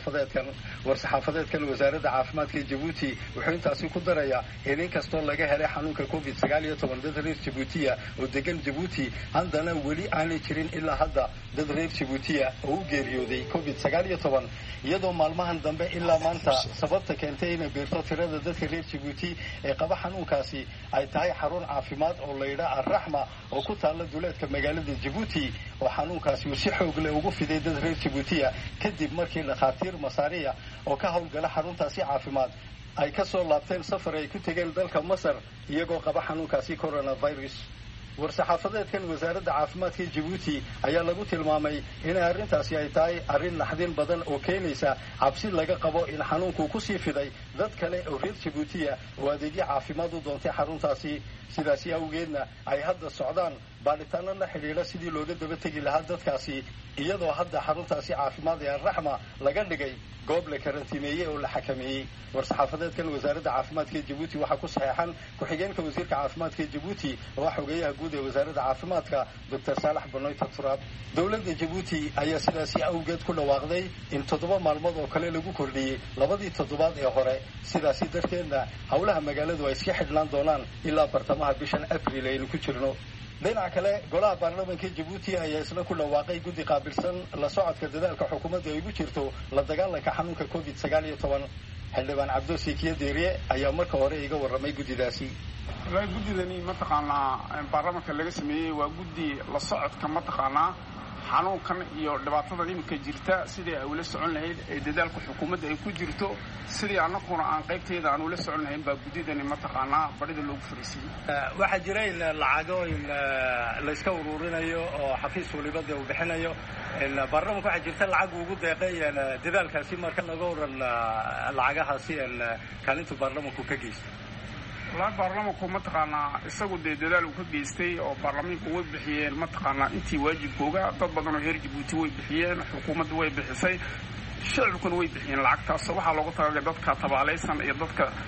war-saxaafadeedkan wasaaradda caafimaadka Djibouti wuxuu intaasi ku darayaa in inkastoo laga helay xanuunka COVID-19 dad reer Djibouti oo degan Djibouti haddana weli aanay jirin ilaa hadda dad reer Djibouti oo u geeriyooday COVID-19 iyadoo maalmahan dambe ilaa maanta sababta keentay inay beerto tirada dadka reer Djibouti ee qaba xanuunkaasi ay tahay xarun caafimaad oo la yiraahdo Ar-Rahma oo ku taala duleedka magaalada Djibouti oo xanuunkaasi uu si xoog leh ugu fiday dad reer Djibouti kadib markii dhakhaatiir Masaariya oo ka howlgala xaruntaasi caafimaad ay ka soo laabteen safar ay ku tageen dalka Masar iyagoo qaba xanuunkaasi coronavirus. war-saxaafadeedkan wasaaradda caafimaadka Djibouti ayaa lagu tilmaamay in arrintaasi ay tahay arrin naxdin badan oo keenaysa cabsi laga qabo in xanuunku ku sii fiday dad kale oo reer Djibouti oo adeegyo caafimaad u doontay xaruntaasi. sidaasi awgeedna ay hadda socdaan baaritaano la xiriira sidii looga daba tegi lahaa dadkaasi iyadoo hadda xaruntaasi caafimaad ee Ar-Rahma laga dhigay goob la karantiimeeyay oo la xakameeyay. war-saxaafadeedkan wasaaradda caafimaadka Djibouti waxaa ku saxeexan ku-xigeenka wasiirka caafimaadka Djibouti oo xogeeyaha guud ee wasaaradda caafimaadka Dr. Saalax Banoyta Turaab. dowladda Djibouti ayaa sidaasi awgeed ku dhawaaqday in 7 maalmood oo kale lagu kordhiyey labadii toddobaad ee hore. sidaasi darteedna howlaha magaaladu ay iska xidhnaan doonaan ilaa bartamaha bishan April aynu ku jirno. dhinaca kale golaha baarlamaanka Djibouti ayaa isla ku dhawaaqay guddi qaabilsan la socodka dadaalka xukuumadda ay ugu jirto la dagaalanka xanuunka COVID-19. xildhibaan Cabdulsiik Yadeeriye ayaa marka hore iga warramay guddidaasi. guddidani mataqaanaa baarlamaanka laga sameeyey waa guddi la socodka mataqaanaa xanuunkan iyo dhibaatada iminka jirta sidii ay ula socon lahayd ee dadaalka xukuumadda ay ku jirto sidii annaguna aan qaybteeda aan ula socon lahayn baa guddidani mataqaanaa badhida loogu fariisiyey. waxaa jira in lacago in la iska ururinayo oo xafiis walibada uu bixinayo baarlamaanka waxaa jirta lacag ugu deeqay dadaalkaasi marka laga waran lacagahaasi kaalinta baarlamaanku ka geystay. baarlamaanku mataqaanaa isagu dee dadaal uu ka geystay oo baarlamaanku way bixiyeen mataqaanaa intii waajibkooga dad badan oo reer Djibouti way bixiyeen xukuumaddu way bixisay shacabkuna way bixiyeen lacagtaas waxaa loogu talagalay dadka tabaalaysan iyo dadka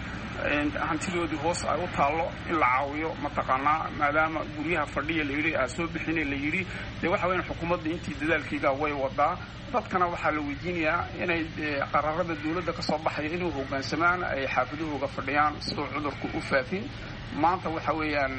hantidoodii hoos ay u taallo in la caawiyo mataqaanaa maadaama guryaha fadhiya layidhi aa soo bixina la yidhi dee waxa weyan xukuumadda intii dadaalkeyga way wadaa dadkana waxaa la weydiinayaa inay qaraarada dawladda ka soo baxaya inuu hoggaansamaan ay xaafidahooga fadhiyaan sidoo cudurku u faafin maanta waxa weeyaan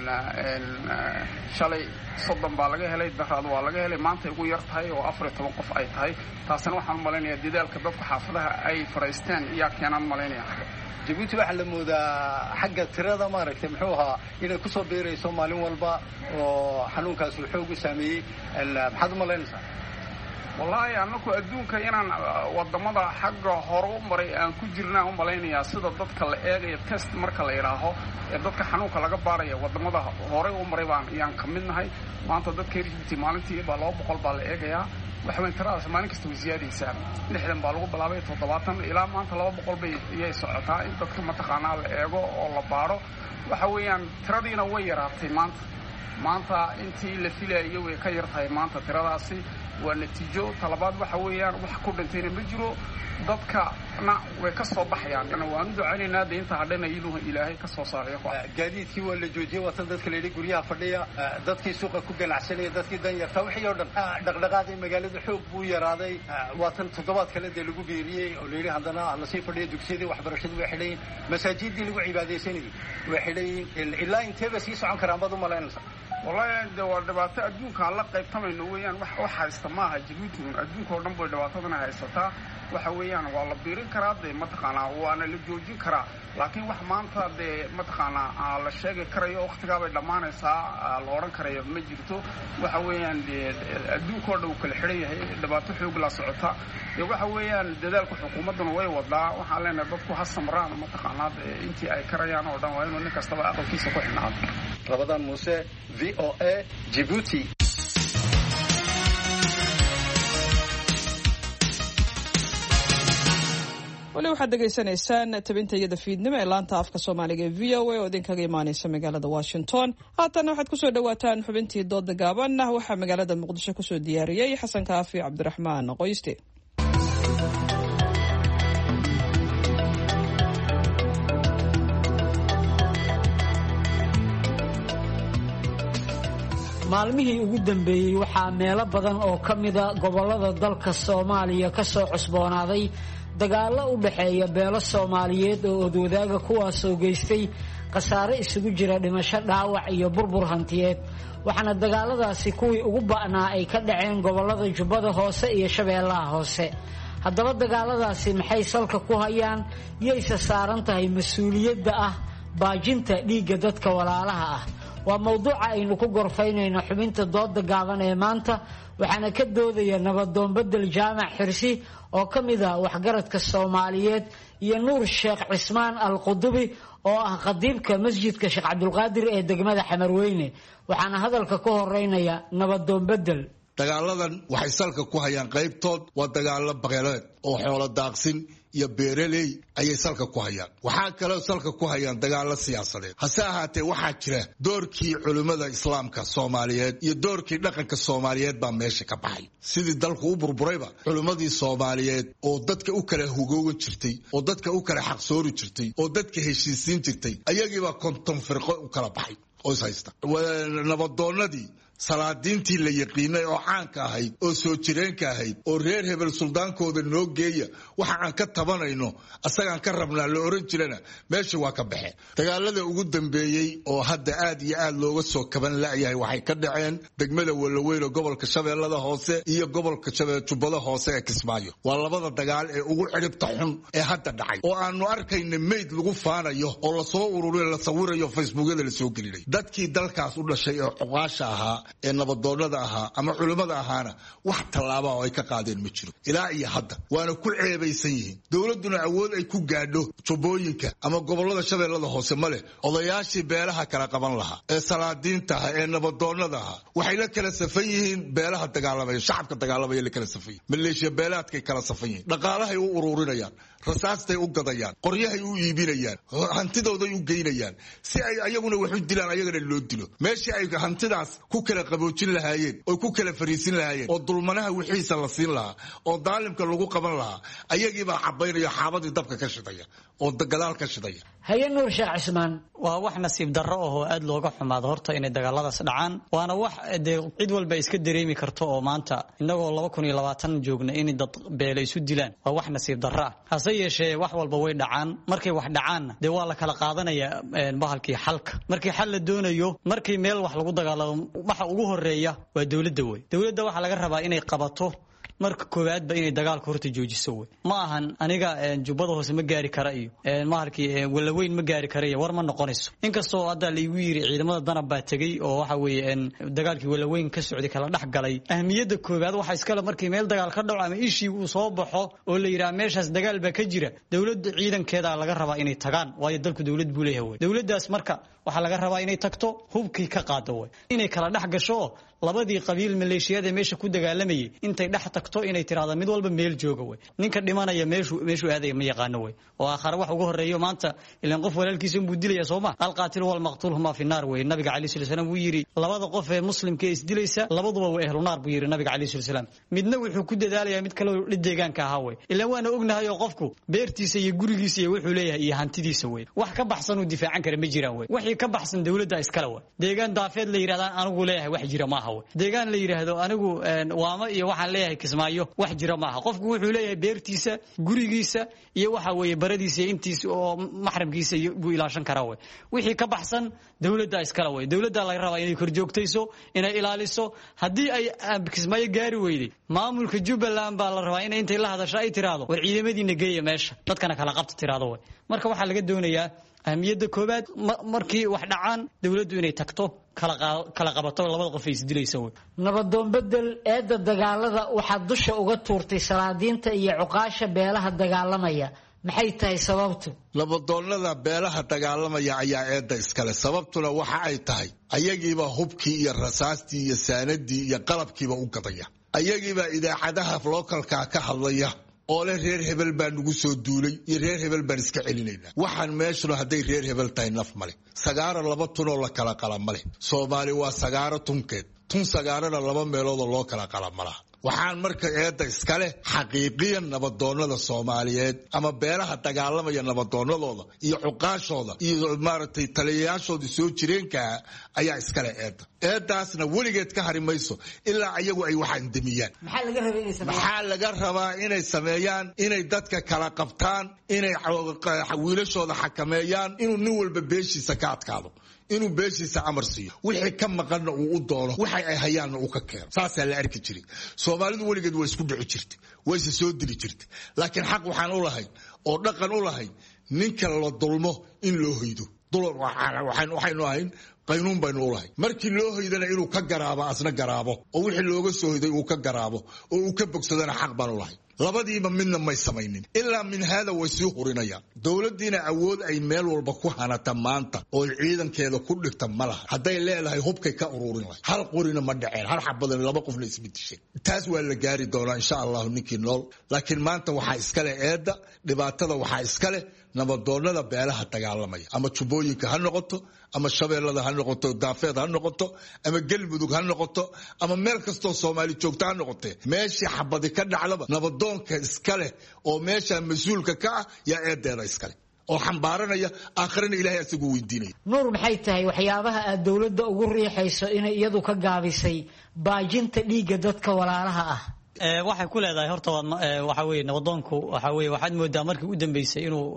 shalay 30 baa laga helay daraad waa laga helay maanta ugu yar tahay oo 14 qof ay tahay taasina waxaan malaynayaa dadaalka dadka xaafadaha ay faraysteen iyaa keenan malaynayaa Djibouti waxa la moodaa xagga tirada maaragtay muxuu ahaa inay ku soo beerayso maalin walba oo xanuunkaas uu xoog u saameeyay maxaad u malaynaysaa wallahi anaku adduunka inaan wadamada xagga hore u maray aan ku jirnaa u malaynayaa sida dadka la eegayo test marka la yiraaho ee dadka xanuunka laga baarayo wadamada hore u maray baan iyaan ka mid nahay maanta dadka Djibouti maalintii baa 200 baa la eegayaa waxa weyn tiradaas maalin kasta way ziyaadaysaa 60 baa lagu bilaabay 70 ilaa maanta 200 bay iyay socotaa in dadka mataqaanaa la eego oo la baaro waxa weeyaan tiradiina way yaraatay maanta intii la filayo way ka yartahay maanta tiradaasi waa natiijo talabaad waxa weeyaan wax ku dhintayna ma jiro dadkana way ka soo baxayaan waan ducaynaynaa inta hadhana ilaahay ka soo saarayo gaadiidkii waa la joojiyay watan dadka leeyahay guryaha fadhiya dadkii suuqa ku ganacsanaya dadkii dan yarta wixii oo dhan dhaqdhaqaaqii magaalada xoog buu yaraaday watan toddobaad kale de lagu beeriyay oo leeyahay hadana la sii fadhiyo dugsiyadii waxbarashadu way xidhay masaajidii lagu cibaadeysanayay way xidhay ilaa inteeba sii socon karaan bad u malaynaysaa wallahi de waa dhibaato adduunka la qaybtamayno weeyaan wax haysta maaha Djibouti adduunka oo dhan bay dhibaatadana haysataa waxa weeyaan waa la biirin karaa de mataqaanaa waana la joojin karaa laakiin wax maanta de mataqaanaa la sheegi karayo waqtiga bay dhamaanaysaa la oran karayo ma jirto waxa weeyaan adduunka oo dhan uu kala xiran yahay dhibaato xoog la socota waxa weeyaan dadaalka xukuumaduna way wadaa waxa leenahay dadku ha samraan mataqaanaa intii ay karayaan oo dhan waa inuu nin kastaba aqalkiisa ku xinaado Ramadan Muse VOA Djibouti wali waxaad dhegaysanaysaan tabintayada fiidnimo ee laanta afka soomaaliga ee v o a oo idinkaga imaanaysa magaalada washington haatan waxaad kusoo dhawaataan xubintii dooda gaaban waxaa magaalada muqdisho kusoo diyaariyey xasan kaafi cabdiraxmaan qoyste maalmihii ugu dambeeyey waxaa meelo badan oo ka mida gobollada dalka Soomaaliya ka soo cusboonaaday dagaallo u dhaxeeya beelo Soomaaliyeed oo odwadaaga kuwaasoo geystay khasaare isugu jira dhimasho dhaawac iyo burbur hantiyeed waxaana dagaaladaasi kuwii ugu ba'naa ay ka dhaceen gobollada Jubbada Hoose iyo Shabeellaha Hoose haddaba dagaaladaasi maxay salka ku hayaan yeysa saaran tahay mas'uuliyadda ah baajinta dhiigga dadka walaalaha ah waa mawduuca aynu ku gorfaynayno xubinta dooda gaaban ee maanta waxaana ka doodaya nabadoon bedel jaamac xirsi oo ka mid ah waxgaradka Soomaaliyeed iyo Nuur Sheekh Cismaan Al-Qudubi oo ah qadiibka masjidka Sheekh Cabdulqaadir ee degmada Xamarweyne waxaana hadalka ku horeynaya nabadoon bedel dagaaladan waxay salka ku hayaan qaybtood waa dagaalo baqeeleed oo xoolo daaqsin iyo beeraley ayay salka ku hayaan waxaa kale salka ku hayaan dagaalo siyaasadeed hase ahaatee waxaa jira doorkii culimada islaamka Soomaaliyeed iyo doorkii dhaqanka Soomaaliyeed baa meesha ka baxay sidii dalku u burburayba culimadii Soomaaliyeed oo dadka u kala hogoogan jirtay oo dadka u kala xaqsoori jirtay oo dadka heshiisiin jirtay ayagiiba konton firqo u kala baxay oo is haysta nabadoonnadii salaadiintii la yaqiinay oo caanka ahayd oo soo jireenka ahayd oo reer hebel suldaankooda noo geeya waxa aan ka tabanayno asagaan ka rabnaa la oran jirana meesha waa ka baxeen dagaalada ugu dambeeyey oo hadda aad iyo aad looga soo kaban la'yahay waxay ka dhaceen degmada Walaweyn oo gobolka Shabeellada Hoose iyo gobolka Jubbada Hoose ee Kismaayo waa labada dagaal ee ugu ciribta xun ee hadda dhacay oo aanu arkayna meyd lagu faanayo oo la soo ururiyo la sawirayo Facebookada la soo gelinay dadkii dalkaas u dhashay oo xuqaasha ahaa ee nabadoonnada ahaa ama culimada ahaana wax tallaaba oo ay ka qaadeen ma jiro ilaa iyo hadda waana ku ceebaysan yihiin dawladuna awood ay ku gaadho jubbooyinka ama gobollada Shabeellada Hoose male odayaashii beelaha kala qaban lahaa ee salaadiinta ee nabadoonnada ahaa waxay la kala safan yihiin beelaha dagaalamaya shacabka dagaalamaya la kala safan yihiin maleeshiya beelaadkay kala safan yihiin dhaqaalahay u ururinayaan rasaastay u gadayaan qoryahay u iibinayaan hantidooday u geynayaan si ay ayaguna wax u dilaan ayagana loo dilo meeshii ay hantidaas ku kala qaboojin lahaayeen oo ku kala fariisin lahaayeen oo dulmanaha wixiisa la siin lahaa oo daalimka lagu qaban lahaa ayagii baa cabaynaya xaabadii dabka ka shidaya oo gadaal ka shidaya. haye nuur sheekh cismaan waa wax nasiib darro oo aad looga xumaado horta inay dagaaladaas dhacaan waana wax cid walba iska dareemi karto oo maanta inagoo 2020 joogna in dad beelay isu dilaan waa wax nasiib darro ah hase yeeshee wax walba way dhacaan markay wax dhacaanna dee waa la kala qaadanaya bahalkii xalka markii xal la doonayo markii meel wax lagu dagaalamo waxa ugu horeeya waa dawladda waxa laga rabaa inay qabato marka koowaad ba inay dagaalka horta joojiso way ma ahan aniga jubbada hoose ma gaari kara iyo maarkii walaweyn ma gaari kara war ma noqonayso inkastoo hadda la igu yiri ciidamada danab baa tagay oo waxa weeye dagaalkii walaweyn ka socday kala dhax galay ahmiyada koowaad waxa iskala markii meel dagaal ka dhaco ama ishii uu soo baxo oo la yiraahdo meeshaas dagaal ba ka jira dawladda ciidankeeda laga rabaa inay tagaan waayo dalku dawlad buu leeyahay dawladdaas marka waxa laga rabaa inay tagto hubkii ka qaado way inay kala dhax gasho labadii qabiil maleeshiyada meesha ku dagaalamayay intay dhax tagto inay tiraado mid walba meel jooga way ninka dhimanaya meeshu aaday ma yaqaan way oo aakhir wax ugu horeeyo maanta ilaan qof walaalkiisa uu dilaya Soomaa alqaatil wal maqtul huma fi naar way nabiga kaleey sallallahu alayhi wasallam uu yiri labada qof ee muslimka is dilaysa labaduba waa ahlu naar buu yiri nabiga kaleey sallallahu alayhi wasallam midna wuxuu ku dadaalaya mid kale oo deegaanka ahaa way ilaa waana ognahay oo qofku beertiisa iyo gurigiisa iyo wuxuu leeyahay iyo hantidiisa way wax ka baxsan uu difaacan kara ma jiraan way wixii ka baxsan dawladda iskala way deegaan daafeed la yiraahdo anigu leeyahay wax jira ma aha way deegaan la yiraahdo anigu waama iyo waxaan leeyahay kismaayo wax jira ma aha qofku wuxuu leeyahay beertiisa gurigiisa iyo waxa weeye baradiisa intiisa oo maxramkiisa buu ilaashan karaa way wixii ka baxsan dawladda iskala way dawladda laga rabaa inay kor joogtayso inay ilaaliso hadii ay kismaayo gaari weyday maamulka Jubbaland baa la rabaa inay intay la hadasho ay tiraado war ciidamadiina geeya meesha dadkana kala qabta tiraado way marka waxa laga doonayaa ahmiyada koobaad markii wax dhacaan dawladdu inay tagto kala qabato labada qof is dilayso way nabadoon bedel eeda dagaalada waxa dusha uga tuurtay salaadiinta iyo cuqaasha beelaha dagaalamaya maxay tahay sababtu nabadoonnada beelaha dagaalamaya ayaa eeda iskale sababtuna waxa ay tahay ayagiiba hubkii iyo rasaastii iyo saanadii iyo qalabkiiba u gadaya ayagiiba idaacadaha localka ka hadlaya oo reer hebel baa nagu soo duulay iyo reer hebel baan iska celinayna waxaan meeshuna haday reer hebel tahay naf male sagaara laba tun oo la kala qala male Soomaali waa sagaara tunkeed tun sagaarana laba meelood oo loo kala qala malaha waxaan marka eeda iskale xaqiiqiyan nabadoonnada Soomaaliyeed ama beelaha dagaalamaya nabadoonnadooda iyo cuqaashooda iyo maartay taliyayaashooda soo jireenka ayaa iskale eedaasna weligeed ka harimayso ilaa ayagu ay waxaan damiyaan maxaa laga rabaa inay sameeyaan inay dadka kala qabtaan inay wiilashooda xakameeyaan inuu nin walba beeshiisa ka adkaado inuu beeshiisa amar siiyo wixii ka maqanna uu u doono waxay ay hayaanna uu ka keeno saas la arki jiray Soomaalidu weligeed way isku dhici jirtay way soo dili jirtay laakiin xaq waxaan u lahayn oo dhaqan u lahayn ninka la dulmo in loo hoydo dulmo waxaynu ahayn qaynuun baynu u lahayn markii loo hoydana inuu ka garaabo asna garaabo oo wixii looga soo hoyday uu ka garaabo oo uu ka bogsadana xaq baan u lahayn labadiiba midna may samaynin ilaa min hada way sii hurinayaan dawladdiina awood ay meel walba ku hanata maanta oo ciidankeeda ku dhigta malaha haday leedahay hubkay ka ururin lahayd hal qorina ma dhaceen hal xabadan laba qofna isbedishay taas waa la gaari doonaa insha Allah ninkii nool laakiin maanta waxa iskale eeda dhibaatada waxa iskale nabadoonnada beelaha dagaalamaya ama Jubbooyinka ha noqoto ama Shabeellada ha noqoto Daafeed ha noqoto ama Galmudug ha noqoto ama meel kasto Soomaali joogta ha noqoto meeshii xabadi ka dhaclaba nabadoonka iskale oo meesha mas'uulka ka ah yaa eedeeda iskale oo xambaaranaya aakhirina Ilaahay asagu weydiinay nuur maxay tahay waxyaabaha aad dawladda ugu riixayso inay iyadu ka gaabisay baajinta dhiiga dadka walaalaha ah waxay ku leedahay horta waxa weeye nabadoonku waxa weeye waxaad moodaa markii u dambeysay inuu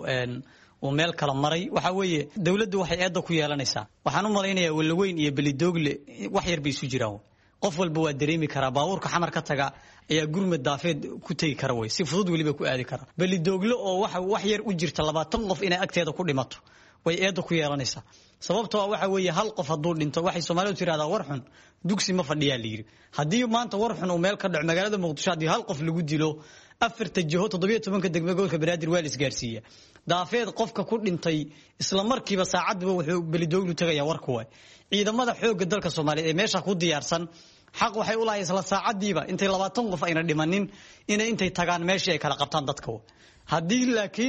uu meel kala maray waxa weeye dawladdu waxay eeda ku yeelanaysaa waxaan u malaynayaa walaweyn iyo Belidoogle wax yar bay isu jiraan qof walba waa dareemi karaa baabuurka xamar ka taga ayaa gurmad daafeed ku tagi kara way si fudud waliba ku aadi kara Belidoogle oo wax yar u jirta 20 qof inay agteeda ku dhimato way eeda ku yeelanaysaa sababtoo waxa weeye hal qof haduu dhinto waxay Soomaalidu tiraahdaa war xun dugsi ma fadhiyaa liiri hadii maanta war xun oo meel ka dhac magaalada Muqdisho hadii hal qof lagu dilo afarta jiho 17 degmooyinka Banaadir waa la isgaarsiiyaa daafeed qofka ku dhintay isla markiiba saacadba wuxuu Belidoogle tagayaa warku way ciidamada xoogga dalka Soomaaliyeed ee meesha ku diyaarsan xaq waxay u lahayd isla saacadiiba intay 20 qof ayna dhimanin inay intay tagaan meeshii ay kala qabtaan dadka hadii laakiin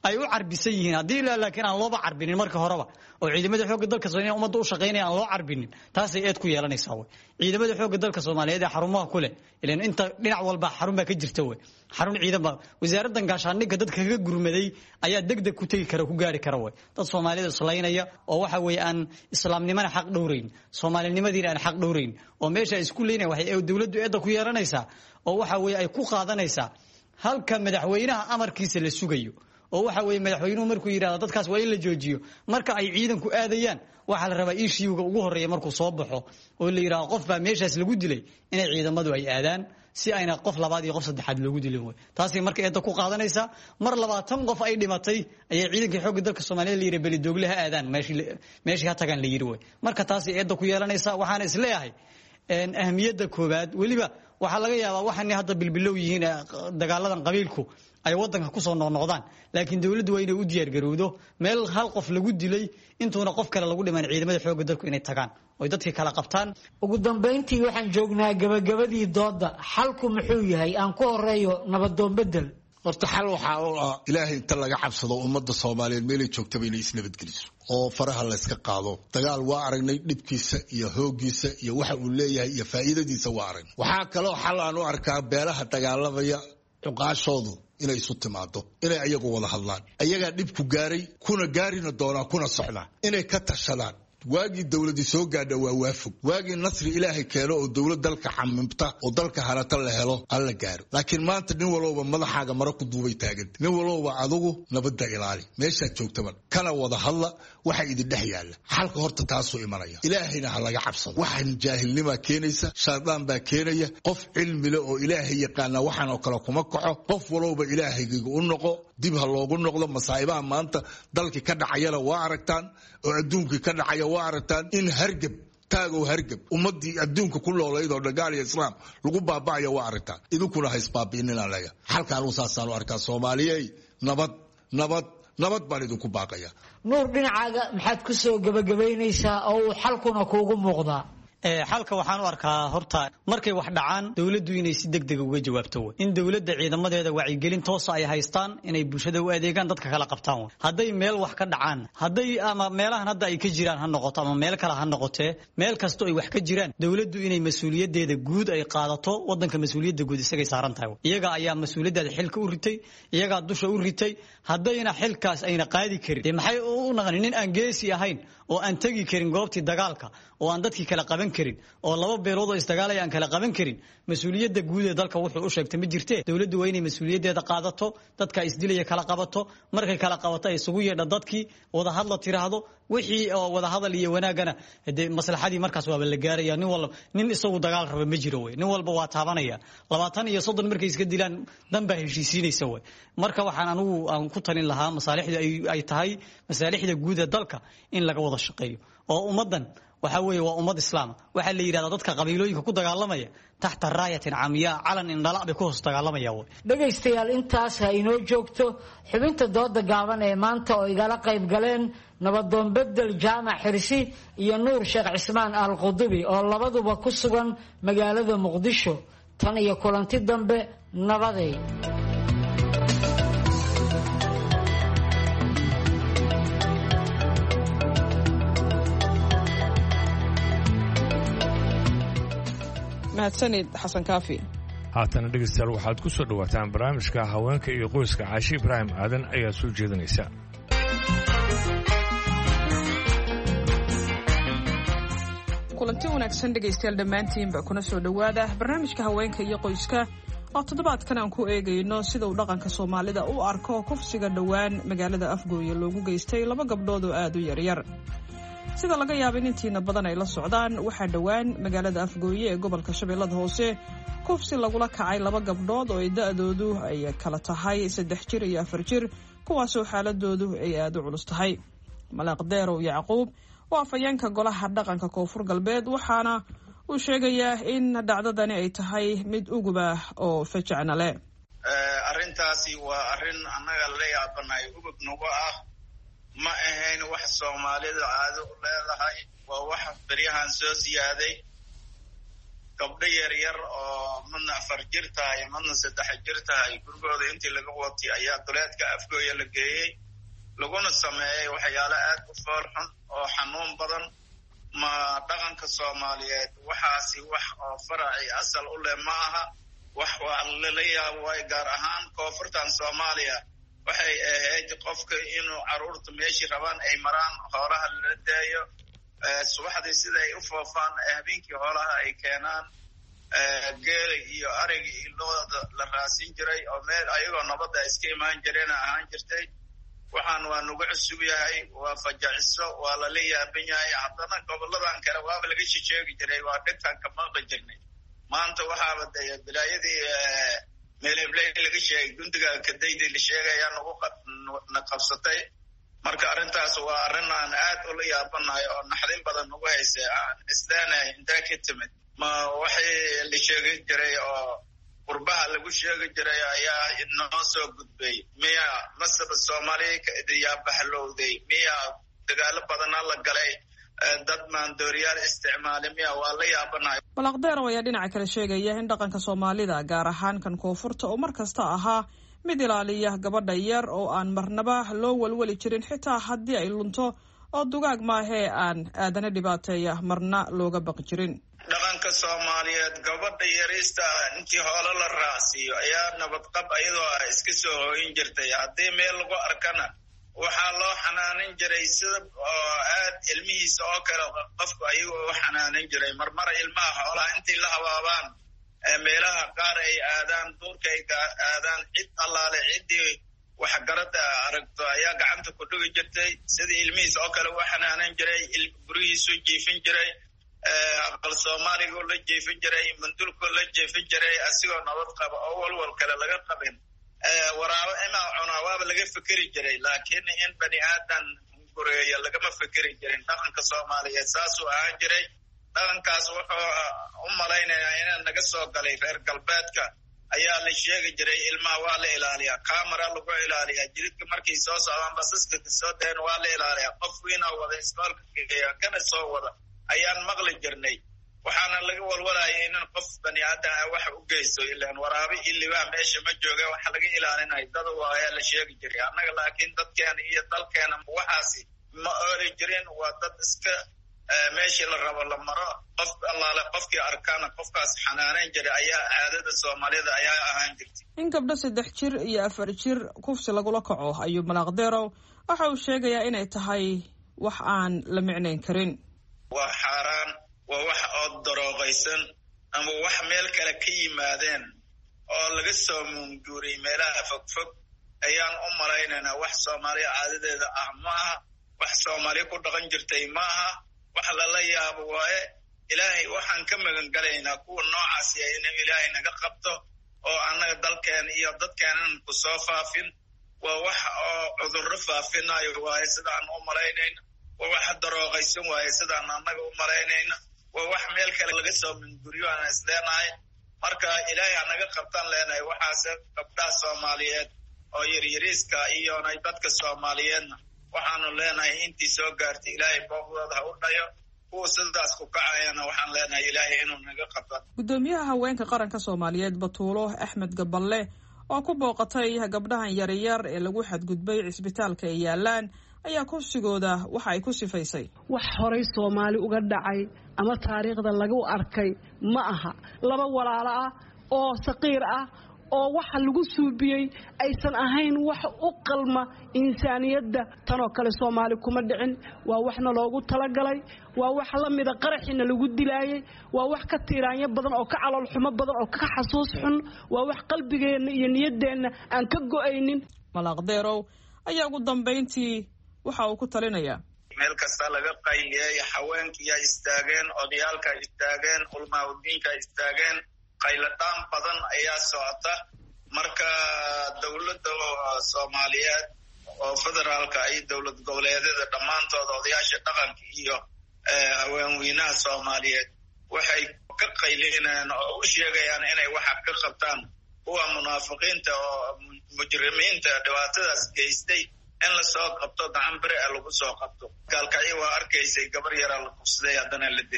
ay u carbisan yihiin haddii laakiin aan looba carbinin marka horeba oo ciidamada xoogga dalka Soomaaliyeed ummadda u shaqeynaya aan loo carbinin taasay eed ku yeelanaysaa way ciidamada xoogga dalka Soomaaliyeed ee xarumaha ku leh ileen inta dhinac walba xarun baa ka jirta way xarun ciidan wasaaradda gaashaandhigga dadka kaga gurmaday ayaa degdeg ku tagi kara ku gaari kara way dad Soomaaliyeed islaynaya oo waxa weeye aan islaamnimada xaq dhowreyn Soomaalinimadina aan xaq dhowreyn oo meesha isku leeyahay waxay dawladdu eedda ku yeelanaysaa oo waxa weeye ay ku qaadanaysaa halka madaxweynaha amarkiisa la sugayo oo waxa weeye madaxweynuhu markuu yiraahdo dadkaas waa in la joojiyo marka ay ciidanku aadayaan waxa la rabaa ishiiga ugu horeeya markuu soo baxo oo la yiraahdo qof baa meeshaas lagu dilay inay ciidamadu ay aadaan si ayna qof labaad iyo qof saddexaad loogu dilin way taasi marka eedda ku qaadanaysa mar 20 qof ay dhimatay ayay ciidanka xoogga dalka Soomaaliyeed la yiri bali dooglaha aadaan meeshii ha tagaan la yiri way marka taasi eedda ku yeelanaysa waxaan isleeyahay ahmiyadda koobaad waliba waxa laga yaabaa waxaan hadda bilbilow yihiin dagaaladan qabiilku ay wadanka ku soo noqdaan laakiin dawladdu waa inay u diyaar garowdo meel hal qof lagu dilay intuuna qof kale lagu dhiman ciidamada xoogga dalku inay tagaan oo dadkii kala qabtaan ugu dambeyntii waxaan joognaa gabagabadii dooda xalku muxuu yahay aan ku horeeyo nabadoon bedel horta xal waxa oo ilaahay inta laga cabsado ummadda Soomaaliyeed meelay joogtaba inay isnabadgeliso oo faraha la iska qaado dagaal waa aragnay dhibkiisa iyo hoogiisa iyo waxa uu leeyahay iyo faa'iidadiisa waa aragnay waxa kale oo xal aan u arkaa beelaha dagaalamaya cuqaashoodu inay isu timaado inay ayagu wada hadlaan ayaga dhib ku gaaray kuna gaarina doona kuna socda inay ka tashadaan waagi dawladii soo gaadha waa waafog waagi nasri ilaahay keeno oo dawlad dalka xamimta oo dalka harata la helo alla gaaro laakiin maanta nin walba madaxaaga mara ku duubay taagan nin walba adigu nabadda ilaali meesha joogtaba kana wada hadla waxa idin dhex yaala xalka horta taas oo imanaya ilaahayna ha laga cabsado waxaan jaahilnima keenaysa shaydaan baa keenaya qof cilmi leh oo ilaahay yaqaan waxaan oo kale kuma kaco qof walba ilaahayga u noqo dib ha loogu noqdo masaa'ibaha maanta dalka ka dhacayana waa aragtaan oo adduunka ka dhacaya waa aragtaan in hargab taago hargab ummadii adduunka ku noolayd oo dagaal iyo islaam lagu baabaayo waa aragtaan idinkuna ha isbaabiinina laga halkaan uu saasaan u arkaa Soomaaliyeey nabad baan idinku baaqaya nuur dhinacaaga maxaad ku soo gabagabaynaysaa oo xalkuna kuugu muuqdaa xalka waxaan u arkaa horta markay wax dhacaan dawladdu inay si degdeg uga jawaabto in dawladda ciidamadeeda wacyigelin toos ay haystaan inay bulshada u adeegaan dadka kala qabtaan haday meel wax ka dhacaan haday ama meelahan hadda ay ka jiraan ha noqoto ama meel kale ha noqotee meel kasto ay wax ka jiraan dawladdu inay mas'uuliyadeeda guud ay qaadato wadanka mas'uuliyadda guud isagay saaran tahay iyaga ayaa mas'uuliyadeeda xilka u ritay iyaga dusha u ritay hadayna xilkaas ayna qaadi karin maxay u naqanin in aan geesi ahayn oo aan tagi karin goobtii dagaalka oo aan dadkii kala qaban karin oo laba beelood oo isdagaalaya aan kala qaban karin mas'uuliyadda guud ee dalka wuxuu u sheegtay ma jirtee dawladdu waa inay mas'uuliyadeeda qaadato dadka isdilaya kala qabato markay kala qabato ay isugu yeedho dadkii wada hadla tiraahdo wixii oo wada hadal iyo wanaagana maslaxadii markaas waa la gaaraya nin isagu dagaal raba ma jiro way nin walba waa taabanaya 20 iyo 30 markay iska dilaan danba heshiisiinaysa way marka waxaan anigu aan ku talin lahaa masaalixda ay tahay masaalixda guud ee dalka in laga wada shaqeeyo oo ummadan waxa weeye waa ummad islaam waxa la yiraahdaa dadka qabiilooyinka ku dagaalamaya taxta raayatin camiya calan in dhalaa ku hoos dagaalamaya way dhagaystayaal intaas ha inoo joogto xubinta dooda gaaban ee maanta oo igala qayb galeen nabadoon bedel jaamac xirsi iyo nuur sheekh cismaan al-Qudubi oo labaduba ku sugan magaalada Muqdisho tan iyo kulanti dambe nabaday mahadsanid xasan kaafi haatana dhegeystayaal waxaad ku soo dhawaataan barnaamijka haweenka iyo qoyska Caashi Ibraahim Aadan ayaa soo jeedinaysa kulanti wanaagsan dhegeystayaal dhammaantiinba kuna soo dhawaada barnaamijka haweenka iyo qoyska oo toddobaadkan aan ku eegayno sida uu dhaqanka Soomaalida u arko kufsiga dhawaan magaalada Afgooye loogu geystay 2 gabdhood oo aad u yaryar sida laga yaabo in intiina badan ay la socdaan waxaa dhawaan magaalada Afgooye ee gobolka Shabeellada Hoose kufsi lagula kacay 2 gabdhood oo da'doodu ay kala tahay 3 jir iyo 4 jir kuwaas oo xaaladoodu ay aad u culus tahay Malaaq Deerow Yacquub waa afayeenka golaha dhaqanka Koonfur Galbeed waxaana uu sheegayaa in dhacdadani ay tahay mid uguba oo fajacna leh arrintaasi waa arrin annaga la yaabanay ugub nagu ah ma ahayn wax Soomaalida caado u leedahay waa wax bariyahan soo siyaaday gabdho yaryar oo madna 4 jir tahay madna 3 jir tahay gurigooda intii laga watay ayaa duleedka Afgooya la geeyey laguna sameeyay waxyaalo aad u foolxun oo xanuun badan ma dhaqanka Soomaaliyeed waxaasi wax oo faraci asal u leh ma aha wax waa la yaabay gaar ahaan koonfurtan Soomaaliya waxay ahayd qofka inuu caruurta meeshii rabaan ay maraan xoolaha la daayo subaxdii sida ay u foofaan habeenkii xoolaha ay keenaan geel iyo arig iyo looda la raasin jiray oo meel ayagoo nabadda iska imaan jireen ahaan jirtay waxaan waa nagu cusub yahay waa fajaciso waa la yaaban yahay haddana goboladan kale waaba laga sheegi jiray waa dhigtan ka maqli jirnay maanta waxaaba bilaayadii meelhebley laga sheegay gundiga kadaydii la sheegaya na qabsatay marka arrintaas waa arrin aan aad ula yaabanahay oo naxdin badan nagu haysay aan islaanahay intaa ka timid ma waxay la sheegi jiray oo qurbaha lagu sheegi jiray ayaa inoo soo gudbay miya masaba Soomaaliya ka idiyaa baxlowday miya dagaalo badan la galay dad maandooriyaal isticmaali miya waa la yaabanahay balaqdeer ayaa dhinaca kale sheegaya in dhaqanka Soomaalida gaar ahaan kan koonfurta oo markasta ahaa mid ilaaliya gabadha yar oo aan marnaba loo walwali jirin xitaa haddii ay lunto oo dugaag maahee aan aadana dhibaateeya marna looga baqi jirin dhaqanka Soomaaliyeed gabadha yarista intii hoola la raasiyo ayaa nabadqab ayadoo iska soo hooyin jirtay haddii meel lagu arkana waxaa loo xanaanin jiray sida aad ilmihiisa oo kale qofku ayagoo u xanaanin jiray marmar ilmaha xoolaha intii la habaabaan meelaha qaar ay aadaan duurka ay aadaan cid allaale ciddii waxgarada aragto ayaa gacanta ku dhigi jirtay sidii ilmihiisa oo kale u xanaanin jiray gurigiisu jiifin jiray aqal Soomaaliga la jiifin jiray mandulka la jiifin jiray asigoo nabad qaba oo walwal kale laga qabin waraabo ima cunawaaba laga fikiri jiray laakiin in bani aadan gureeyo lagama fikiri jirin dhaqanka Soomaaliyeed saasuu ahaan jiray dhaqankaas wuxuu u malaynayaa inaan naga soo galay reer galbeedka ayaa la sheegi jiray ilmaha waa la ilaaliyaa camera lagu ilaaliyaa jidka markay soo socdaan basaska soo deen waa la ilaaliyaa qof weyn oo wada iskoolka kana soo wada ayaan maqli jirnay waxaana laga walwalaayay in qof bani aadan wax u geysto ilaan waraabi ilaa meesha ma jooga waxa laga ilaalinayo dad waa la sheegi jiray annaga laakiin dadkeena iyo dalkeena waxaasi ma oori jirin waa dad iska meeshii la rabo la maro qof allaale qofkii arkaana qofkaas xanaaneyn jiray ayaa caadada Soomaalida ayaa ahaan jirtay in gabdho 3 jir iyo 4 jir kufsi lagula kaco ayuu Balaqdeerow waxa uu sheegayaa inay tahay wax aan la micnayn karin waa xaaraan waa wax oo daroogaysan ama wax meel kale ka yimaadeen oo laga soo muunguuray meelaha fogfog ayaan u malaynaynaa wax Soomaaliya caadadeeda ah ma aha wax Soomaaliya ku dhaqan jirtay ma aha wax la yaabo waaye ilaahay waxaan ka magan galaynaa kuwa noocaas ah in ilaahay naga qabto oo annaga dalkeena iyo dadkeena ku soo faafin waa wax oo cudurro faafinayo waaye sidaan u malaynayna waa wax daroogaysan waaye sidaan annaga u malaynayna waa wax meel kale laga soo minguriyo aan isleenahay marka ilaahay naga qabtaan leenahay waxaas gabdhaha Soomaaliyeed oo yaryariiska iyo dadka Soomaaliyeedna waxaanu leenahay intii soo gaartay ilaahay boqorada ha u dhayo kuwa sidaas ku kacayana waxaan leenahay ilaahay inuu naga qabto gudoomiyaha haweenka qaranka Soomaaliyeed Batuulo Axmed Gaballe oo ku booqatay gabdhahan yaryar ee lagu xadgudbay cisbitaalka ay yaalaan ayaa kursigooda waxa ay ku sifaysay wax horay Soomaali uga dhacay ama taariikhda lagu arkay ma aha laba walaalo ah oo saqiir ah oo waxa lagu suubiyay aysan ahayn wax u qalma insaaniyadda tan oo kale Soomaali kuma dhicin waa waxna loogu talagalay waa wax la mid ah qaraxina lagu dilaayay waa wax ka tiiraanya badan oo ka calool xumo badan oo ka xasuus xun waa wax qalbigeena iyo niyadeena aan ka go'aynin Balaqdeerow ayaa ugu dambeyntii waxa uu ku talinayaa meel kasta laga qayliyay haweenkii ay istaageen odayaalka istaageen ulmaawdiinka istaageen qayladaan badan ayaa socota marka dawladda Soomaaliyeed oo federaalka ay dawlad goboleedyada dhamaantood odayaasha dhaqanka iyo haweenweynaha Soomaaliyeed waxay ka qaylinayaan oo u sheegayaan inay waxa ka qabtaan kuwa munaafiqiinta oo mujrimiinta dhibaatadaas geystay in la soo qabto gacan bire lagu soo qabto galkay waa arkaysay gabar yar la qusday haddana la dilay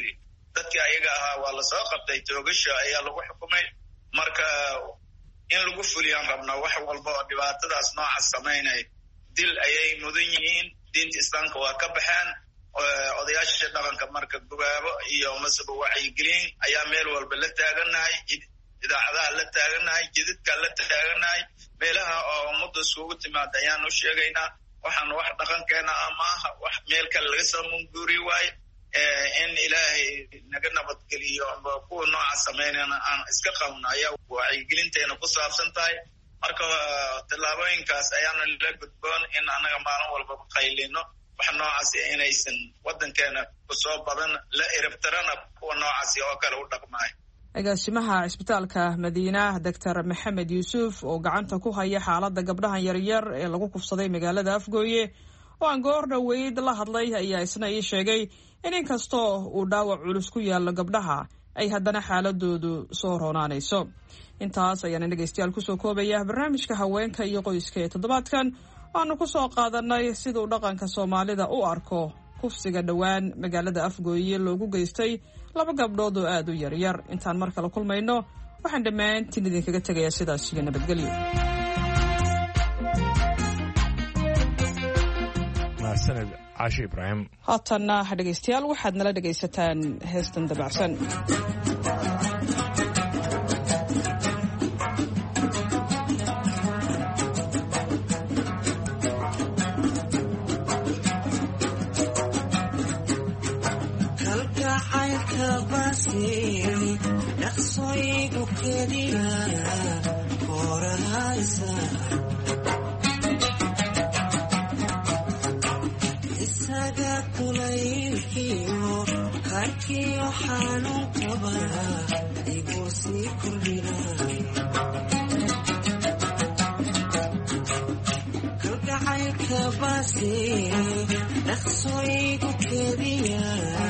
dadkii ayaga ahaa waa lasoo qabtay toogasha ayaa lagu xukumay marka in lagu fuliyaan rabnaa wax walba oo dhibaatadaas noocaas samaynay dil ayay mudan yihiin diinta islaamka waa ka baxeen odayaasha dhaqanka marka gubaabo iyo masaba wacyigelin ayaa meel walba la taaganahay idaacadaha la taaganahay jidadka la taaganahay meelaha oo ummadda isugu timaada ayaan u sheegaynaa waxaan wax dhaqankeena ama aha wax meel kale laga soo munguuri waaye in ilaahay naga nabadgeliyo amba kuwa nooca samaynana aan iska qabno ayaa wacyigelinteena ku saabsan tahay marka tallaabooyinkaas ayaana la gudboon in annaga maalin walba qaylino wax noocaasi inaysan waddankeena kusoo badan la iribtirana kuwa noocaasi oo kale u dhaqmaayo agaasimaha cisbitaalka madiina doctor maxamed yuusuf oo gacanta ku haya xaaladda gabdhahan yaryar ee lagu kufsaday magaalada afgooye oo aan goor dhoweyd la hadlay ayaa isna ii sheegay in inkastoo uu dhaawac culus ku yaallo gabdhaha ay haddana xaaladoodu soo roonaanayso intaas ayaana dhegaystayaal kusoo koobaya barnaamijka haweenka iyo qoyska ee toddobaadkan waanu ku soo qaadanay siduu dhaqanka soomaalida u arko kufsiga dhowaan magaalada afgooye loogu geystay 2 gabdhood oo aad u yaryar intaan mar kale kulmayno waxaan dhammaantiin idinkaga tegayaa sidaas iyo nabadgelyo mahadsaned caashi ibraahim haatanna dhegaystayaal waxaad nala dhegaysataan heestan dabacsan dhaqsooyigu keliya horahaysa isaga kulaylkiyo karkiyo xanuunkaba igu sii kordhina kalgacaylka basi dhaqsooyigu keliya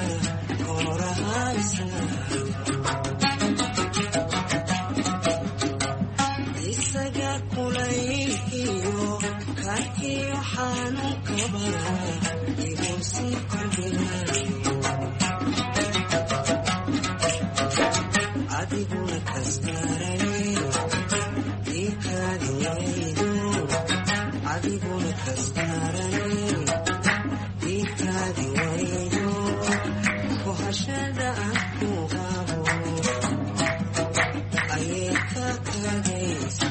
isaga kulaylkiyo karkiyo xanuunkaba igu sii kordhina adiguna kastarane ikaadi waydo adiguna kastarane ikaadi waydo kohashada aku qabo ayay ka kadaysa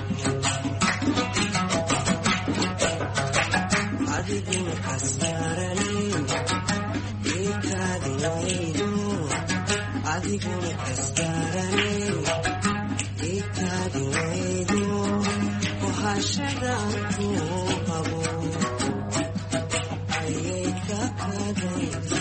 adiguna kastarane ikaadi waydo adiguna kastarane ikaadi waydo kohashada aku qabo ayay ka kadaysa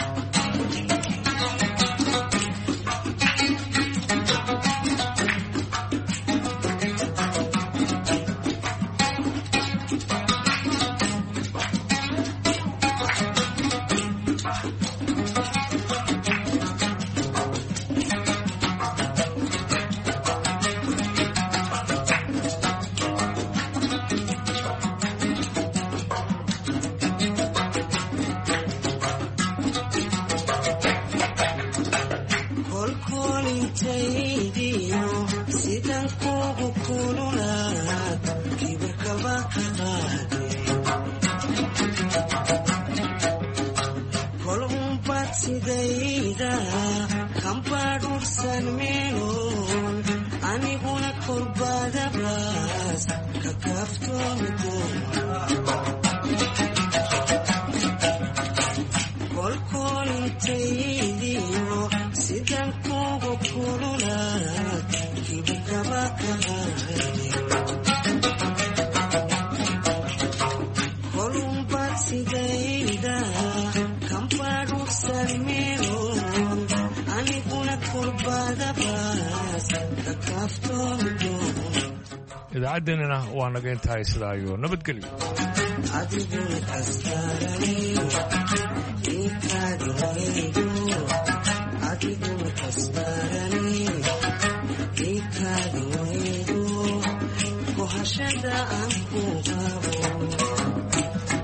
idaacaddeenina waa naga intahay sidaa iyo nabadgelyo adiguna kastarane ikaadi waydo adiguna kastarane ikaadi waydo kohashada aku qabo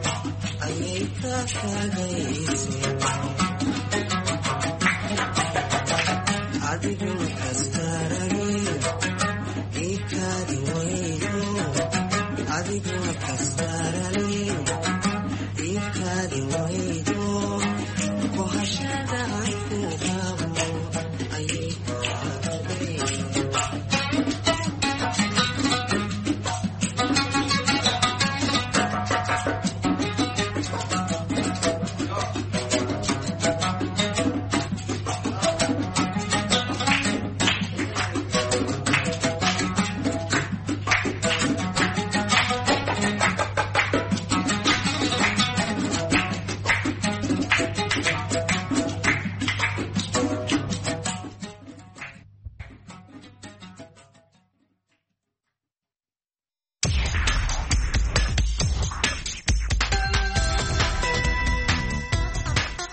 ayay ka kadaysa kohashada